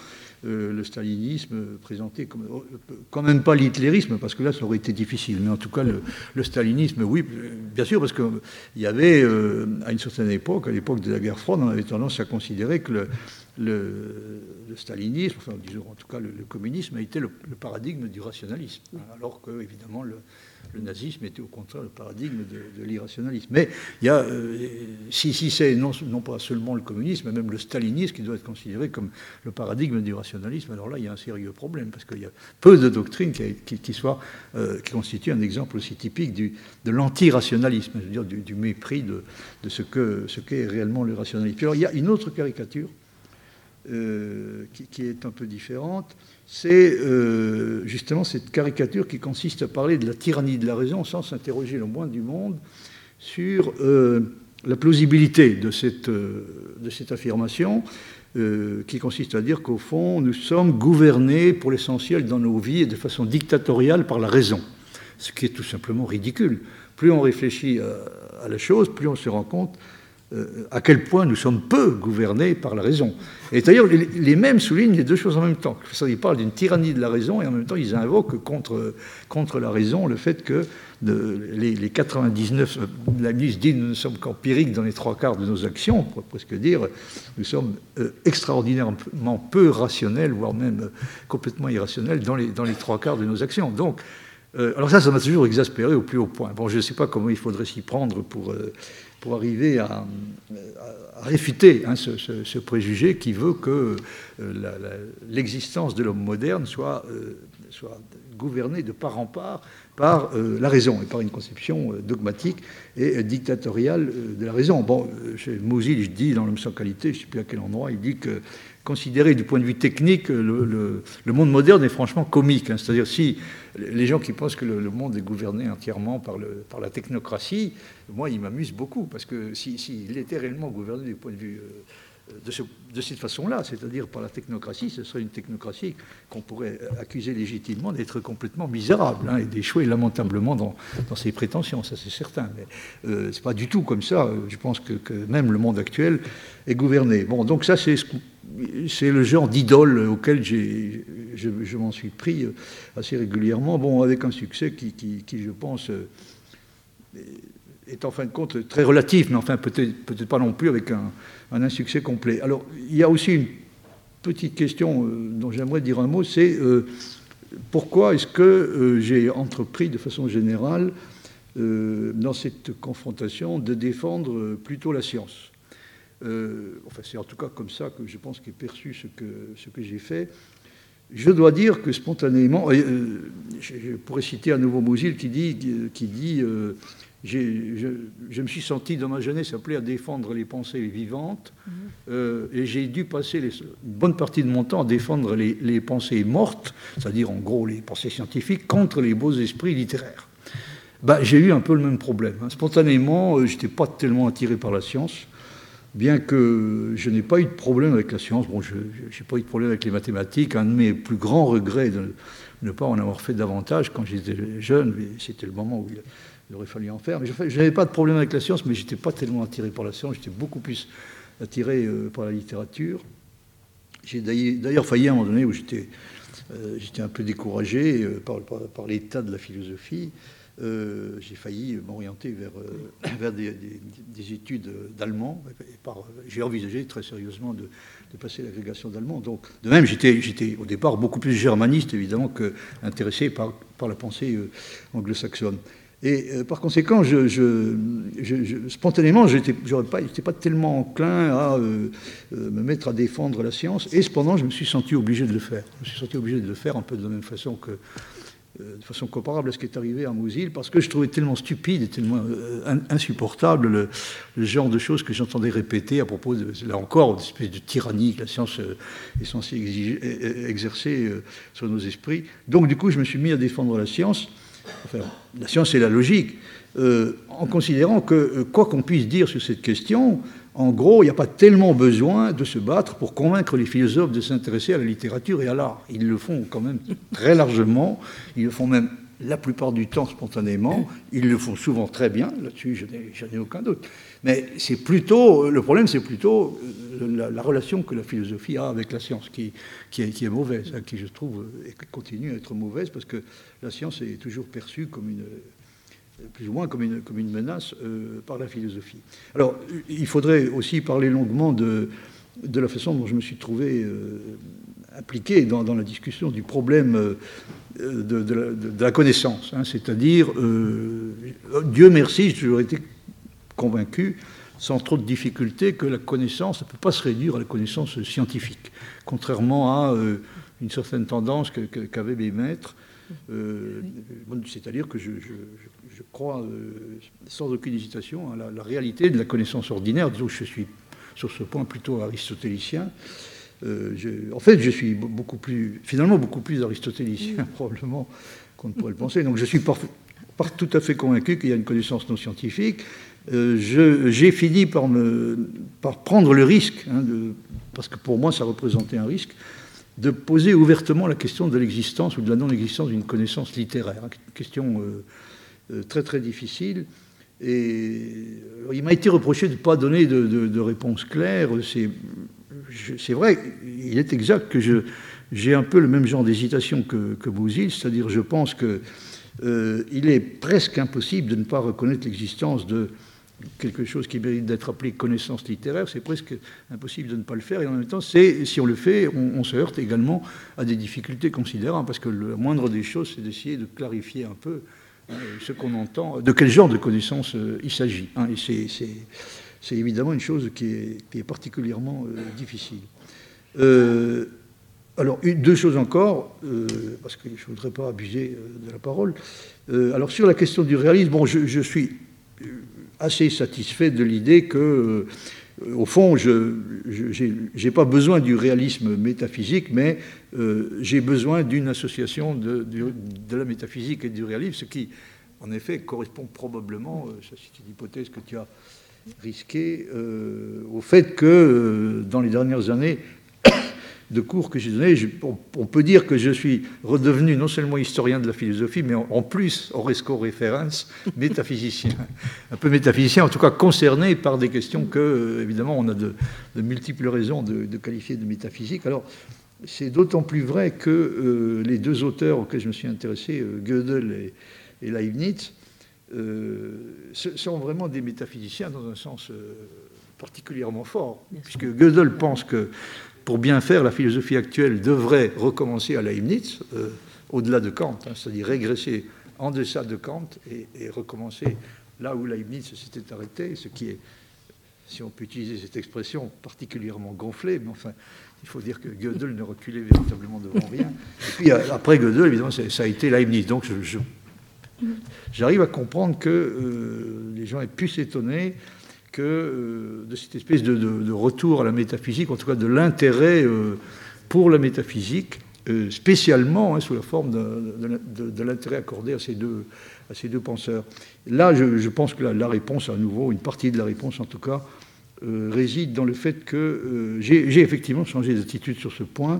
euh, le stalinisme présenté comme, quand même pas l'hitlérisme, parce que là, ça aurait été difficile, mais en tout cas, le, le stalinisme, oui, bien sûr, parce qu'il y avait, euh, à une certaine époque, à l'époque de la guerre froide, on avait tendance à considérer que le, le, le stalinisme, enfin, disons, en tout cas, le, le communisme a été le, le paradigme du rationalisme, alors que, évidemment, le Le nazisme était au contraire le paradigme de, de l'irrationalisme. Mais il y a, euh, si, si c'est non, non pas seulement le communisme, mais même le stalinisme qui doit être considéré comme le paradigme du rationalisme, alors là, il y a un sérieux problème, parce qu'il y a peu de doctrines qui, qui, qui, soient, euh, qui constituent un exemple aussi typique du, de l'anti-rationalisme, je veux dire du, du mépris de, de ce, que, ce qu'est réellement le rationalisme. Puis alors, il y a une autre caricature euh, qui, qui est un peu différente. C'est euh, justement cette caricature qui consiste à parler de la tyrannie de la raison sans s'interroger le moins du monde sur euh, la plausibilité de cette, euh, de cette affirmation euh, qui consiste à dire qu'au fond, nous sommes gouvernés pour l'essentiel dans nos vies et de façon dictatoriale par la raison, ce qui est tout simplement ridicule. Plus on réfléchit à, à la chose, plus on se rend compte à quel point nous sommes peu gouvernés par la raison. Et d'ailleurs, les, les mêmes soulignent les deux choses en même temps. Ils parlent d'une tyrannie de la raison et en même temps, ils invoquent contre, contre la raison le fait que de, les, les quatre-vingt-dix-neuf, la ministre dit nous ne sommes qu'empiriques dans les trois quarts de nos actions, on pourrait presque dire, nous sommes euh, extraordinairement peu rationnels, voire même euh, complètement irrationnels dans les, dans les trois quarts de nos actions. Donc, euh, alors ça, ça m'a toujours exaspéré au plus haut point. Bon, je ne sais pas comment il faudrait s'y prendre pour... Euh, pour arriver à, à réfuter hein, ce, ce, ce préjugé qui veut que euh, la, la, l'existence de l'homme moderne soit, euh, soit gouvernée de part en part par euh, la raison et par une conception euh, dogmatique et euh, dictatoriale euh, de la raison. Bon, euh, chez Mosil, je dis dans l'homme sans qualité, je ne sais plus à quel endroit, il dit que considéré du point de vue technique, le, le, le monde moderne est franchement comique. Hein. C'est-à-dire si les gens qui pensent que le, le monde est gouverné entièrement par, le, par la technocratie, moi, ils m'amusent beaucoup, parce que s'il si, si était réellement gouverné du point de vue euh, de, ce, de cette façon-là, c'est-à-dire par la technocratie, ce serait une technocratie qu'on pourrait accuser légitimement d'être complètement misérable hein, et d'échouer lamentablement dans, dans ses prétentions, ça c'est certain. Mais euh, c'est pas du tout comme ça. Je pense que, que même le monde actuel est gouverné. Bon, donc ça c'est ce c'est le genre d'idole auquel j'ai, je, je m'en suis pris assez régulièrement, bon, avec un succès qui, qui, qui je pense, est en fin de compte très relatif, mais enfin peut-être, peut-être pas non plus avec un, un insuccès complet. Alors, il y a aussi une petite question dont j'aimerais dire un mot, c'est euh, pourquoi est-ce que euh, j'ai entrepris de façon générale, euh, dans cette confrontation, de défendre plutôt la science. Euh, enfin, c'est en tout cas comme ça que je pense qu'est perçu ce que, ce que j'ai fait. Je dois dire que spontanément, euh, je, je pourrais citer à nouveau Mosil qui dit, qui dit euh, j'ai, je, je me suis senti dans ma jeunesse appelé à défendre les pensées vivantes mmh. euh, et j'ai dû passer les, une bonne partie de mon temps à défendre les, les pensées mortes, c'est-à-dire en gros les pensées scientifiques, contre les beaux esprits littéraires. Ben, j'ai eu un peu le même problème. Hein. Spontanément, euh, je n'étais pas tellement attiré par la science. Bien que je n'ai pas eu de problème avec la science, bon, je n'ai pas eu de problème avec les mathématiques. Un de mes plus grands regrets de ne pas en avoir fait davantage quand j'étais jeune, mais c'était le moment où il aurait fallu en faire. Mais je n'avais pas de problème avec la science, mais je n'étais pas tellement attiré par la science, j'étais beaucoup plus attiré euh, par la littérature. J'ai d'ailleurs failli à un moment donné où j'étais euh, j'étais un peu découragé euh, par, par, par l'état de la philosophie. Euh, j'ai failli m'orienter vers, euh, vers des, des, des études d'allemand. J'ai envisagé très sérieusement de, de passer l'agrégation d'allemand. Donc, de même, j'étais, j'étais au départ beaucoup plus germaniste, évidemment, qu'intéressé par, par la pensée euh, anglo-saxonne. Et euh, par conséquent, je, je, je, je, spontanément, je n'étais pas, pas tellement enclin à euh, euh, me mettre à défendre la science. Et cependant, je me suis senti obligé de le faire. Je me suis senti obligé de le faire un peu de la même façon que... de façon comparable à ce qui est arrivé à Mosil, parce que je trouvais tellement stupide et tellement euh, insupportable le, le genre de choses que j'entendais répéter à propos, de, là encore, d'une espèce de tyrannie que la science euh, est censée exiger, exercer euh, sur nos esprits. Donc, du coup, je me suis mis à défendre la science, enfin, la science et la logique, euh, en considérant que, euh, quoi qu'on puisse dire sur cette question, en gros, il n'y a pas tellement besoin de se battre pour convaincre les philosophes de s'intéresser à la littérature et à l'art. Ils le font quand même très largement, ils le font même la plupart du temps spontanément. Ils le font souvent très bien, là-dessus je n'ai, je n'ai aucun doute. Mais c'est plutôt, le problème c'est plutôt la, la relation que la philosophie a avec la science qui, qui, est, qui est mauvaise, hein, qui je trouve et qui continue à être mauvaise parce que la science est toujours perçue comme une, plus ou moins comme une, comme une menace euh, par la philosophie. Alors il faudrait aussi parler longuement de, de la façon dont je me suis trouvé euh, impliqué dans, dans la discussion du problème euh, de, de, la, de la connaissance, hein, c'est-à-dire, euh, Dieu merci, j'ai toujours été convaincu, sans trop de difficultés, que la connaissance ne peut pas se réduire à la connaissance scientifique, contrairement à euh, une certaine tendance que, que, qu'avaient mes maîtres. Euh, c'est-à-dire que je, je, je crois, euh, sans aucune hésitation, à la, la réalité de la connaissance ordinaire, disons que je suis sur ce point plutôt aristotélicien. Euh, je, en fait, je suis beaucoup plus, finalement beaucoup plus aristotélicien, probablement, qu'on ne pourrait le penser. Donc je suis pas, pas tout à fait convaincu qu'il y a une connaissance non scientifique. Euh, je, j'ai fini par, me, par prendre le risque, hein, de, parce que pour moi ça représentait un risque, de poser ouvertement la question de l'existence ou de la non-existence d'une connaissance littéraire. Une question euh, euh, très très difficile. Et il m'a été reproché de ne pas donner de, de, de réponse claire. C'est, je, c'est vrai, il est exact que je, j'ai un peu le même genre d'hésitation que, que Bouzille, c'est-à-dire je pense qu'il euh, est presque impossible de ne pas reconnaître l'existence de quelque chose qui mérite d'être appelé connaissance littéraire, c'est presque impossible de ne pas le faire, et en même temps, c'est, si on le fait, on, on se heurte également à des difficultés considérables, parce que le moindre des choses, c'est d'essayer de clarifier un peu hein, ce qu'on entend, de quel genre de connaissance euh, il s'agit. Hein, et c'est, c'est, c'est évidemment une chose qui est, qui est particulièrement euh, difficile. Euh, alors, une, deux choses encore, euh, parce que je ne voudrais pas abuser euh, de la parole. Euh, alors, sur la question du réalisme, bon, je, je suis assez satisfait de l'idée que, euh, au fond, je n'ai pas besoin du réalisme métaphysique, mais euh, j'ai besoin d'une association de, de, de la métaphysique et du réalisme, ce qui, en effet, correspond probablement, euh, ça c'est une hypothèse que tu as risquée, euh, au fait que, euh, dans les dernières années de cours que j'ai donnés, je, on, on peut dire que je suis redevenu non seulement historien de la philosophie, mais en, en plus, horresco référence, métaphysicien. Un peu métaphysicien, en tout cas concerné par des questions que, euh, évidemment, on a de, de multiples raisons de, de qualifier de métaphysique. Alors, c'est d'autant plus vrai que euh, les deux auteurs auxquels je me suis intéressé, euh, Gödel et, et Leibniz, euh, sont vraiment des métaphysiciens dans un sens euh, particulièrement fort, puisque Gödel pense que pour bien faire, la philosophie actuelle devrait recommencer à Leibniz, euh, au-delà de Kant, hein, c'est-à-dire régresser en deçà de Kant et, et recommencer là où Leibniz s'était arrêté, ce qui est, si on peut utiliser cette expression, particulièrement gonflé, mais enfin, il faut dire que Gödel ne reculait véritablement devant rien. Et puis après Gödel, évidemment, ça a été Leibniz. Donc je, je, j'arrive à comprendre que euh, les gens aient pu s'étonner que euh, de cette espèce de, de, de retour à la métaphysique, en tout cas de l'intérêt euh, pour la métaphysique, euh, spécialement hein, sous la forme de, de, de, de l'intérêt accordé à ces deux, à ces deux penseurs. Là, je, je pense que la, la réponse, à nouveau, une partie de la réponse en tout cas, euh, réside dans le fait que euh, j'ai, j'ai effectivement changé d'attitude sur ce point.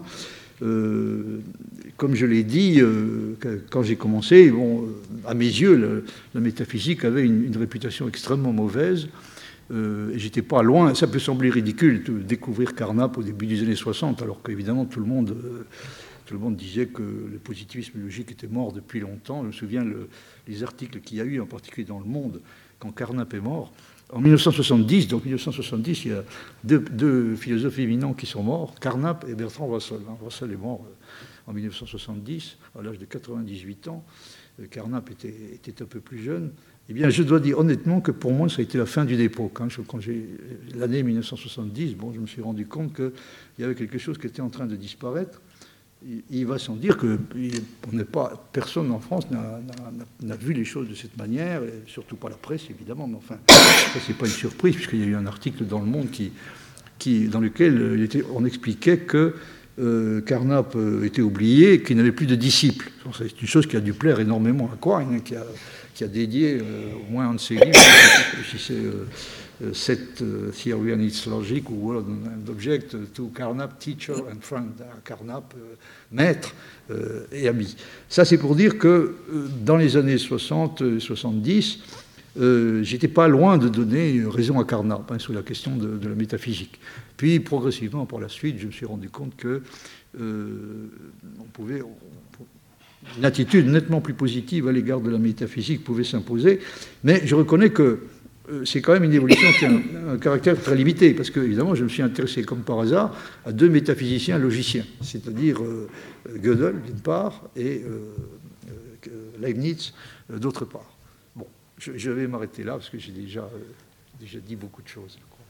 Euh, comme je l'ai dit, euh, quand j'ai commencé, bon, à mes yeux, le, la métaphysique avait une, une réputation extrêmement mauvaise. Euh, et j'étais pas loin, ça peut sembler ridicule de découvrir Carnap au début des années soixante, alors qu'évidemment tout le monde, euh, tout le monde disait que le positivisme logique était mort depuis longtemps. Je me souviens le, les articles qu'il y a eu, en particulier dans Le Monde, quand Carnap est mort. En mille neuf cent soixante-dix, donc mille neuf cent soixante-dix, il y a deux, deux philosophes éminents qui sont morts, Carnap et Bertrand Russell. Russell est mort en mille neuf cent soixante-dix, à l'âge de quatre-vingt-dix-huit ans. Carnap était, était un peu plus jeune. Eh bien, je dois dire honnêtement que pour moi, ça a été la fin d'une époque. Hein. Quand j'ai l'année mille neuf cent soixante-dix, bon, je me suis rendu compte qu'il y avait quelque chose qui était en train de disparaître. Il, il va sans dire que on n'est pas, personne en France n'a, n'a, n'a vu les choses de cette manière, et surtout pas la presse, évidemment. Mais enfin, ça, c'est pas une surprise, puisqu'il y a eu un article dans Le Monde qui, qui, dans lequel il était, on expliquait que Euh, Carnap euh, était oublié et qu'il n'avait plus de disciples. C'est une chose qui a dû plaire énormément à Quine, hein, qui, a, qui a dédié euh, au moins un de ses livres, si c'est euh, set theory and its logic, ou word and object, to Carnap, teacher and friend. Carnap, euh, maître euh, et ami. Ça, c'est pour dire que euh, dans les années soixante soixante-dix, euh, j'étais pas loin de donner raison à Carnap hein, sur la question de, de la métaphysique. Puis, progressivement, par la suite, je me suis rendu compte que euh, on pouvait... On, une attitude nettement plus positive à l'égard de la métaphysique pouvait s'imposer, mais je reconnais que euh, c'est quand même une évolution qui a un, un caractère très limité, parce que, évidemment, je me suis intéressé, comme par hasard, à deux métaphysiciens logiciens, c'est-à-dire euh, Gödel, d'une part, et euh, euh, Leibniz, euh, d'autre part. Bon, je, je vais m'arrêter là, parce que j'ai déjà, euh, déjà dit beaucoup de choses, je crois.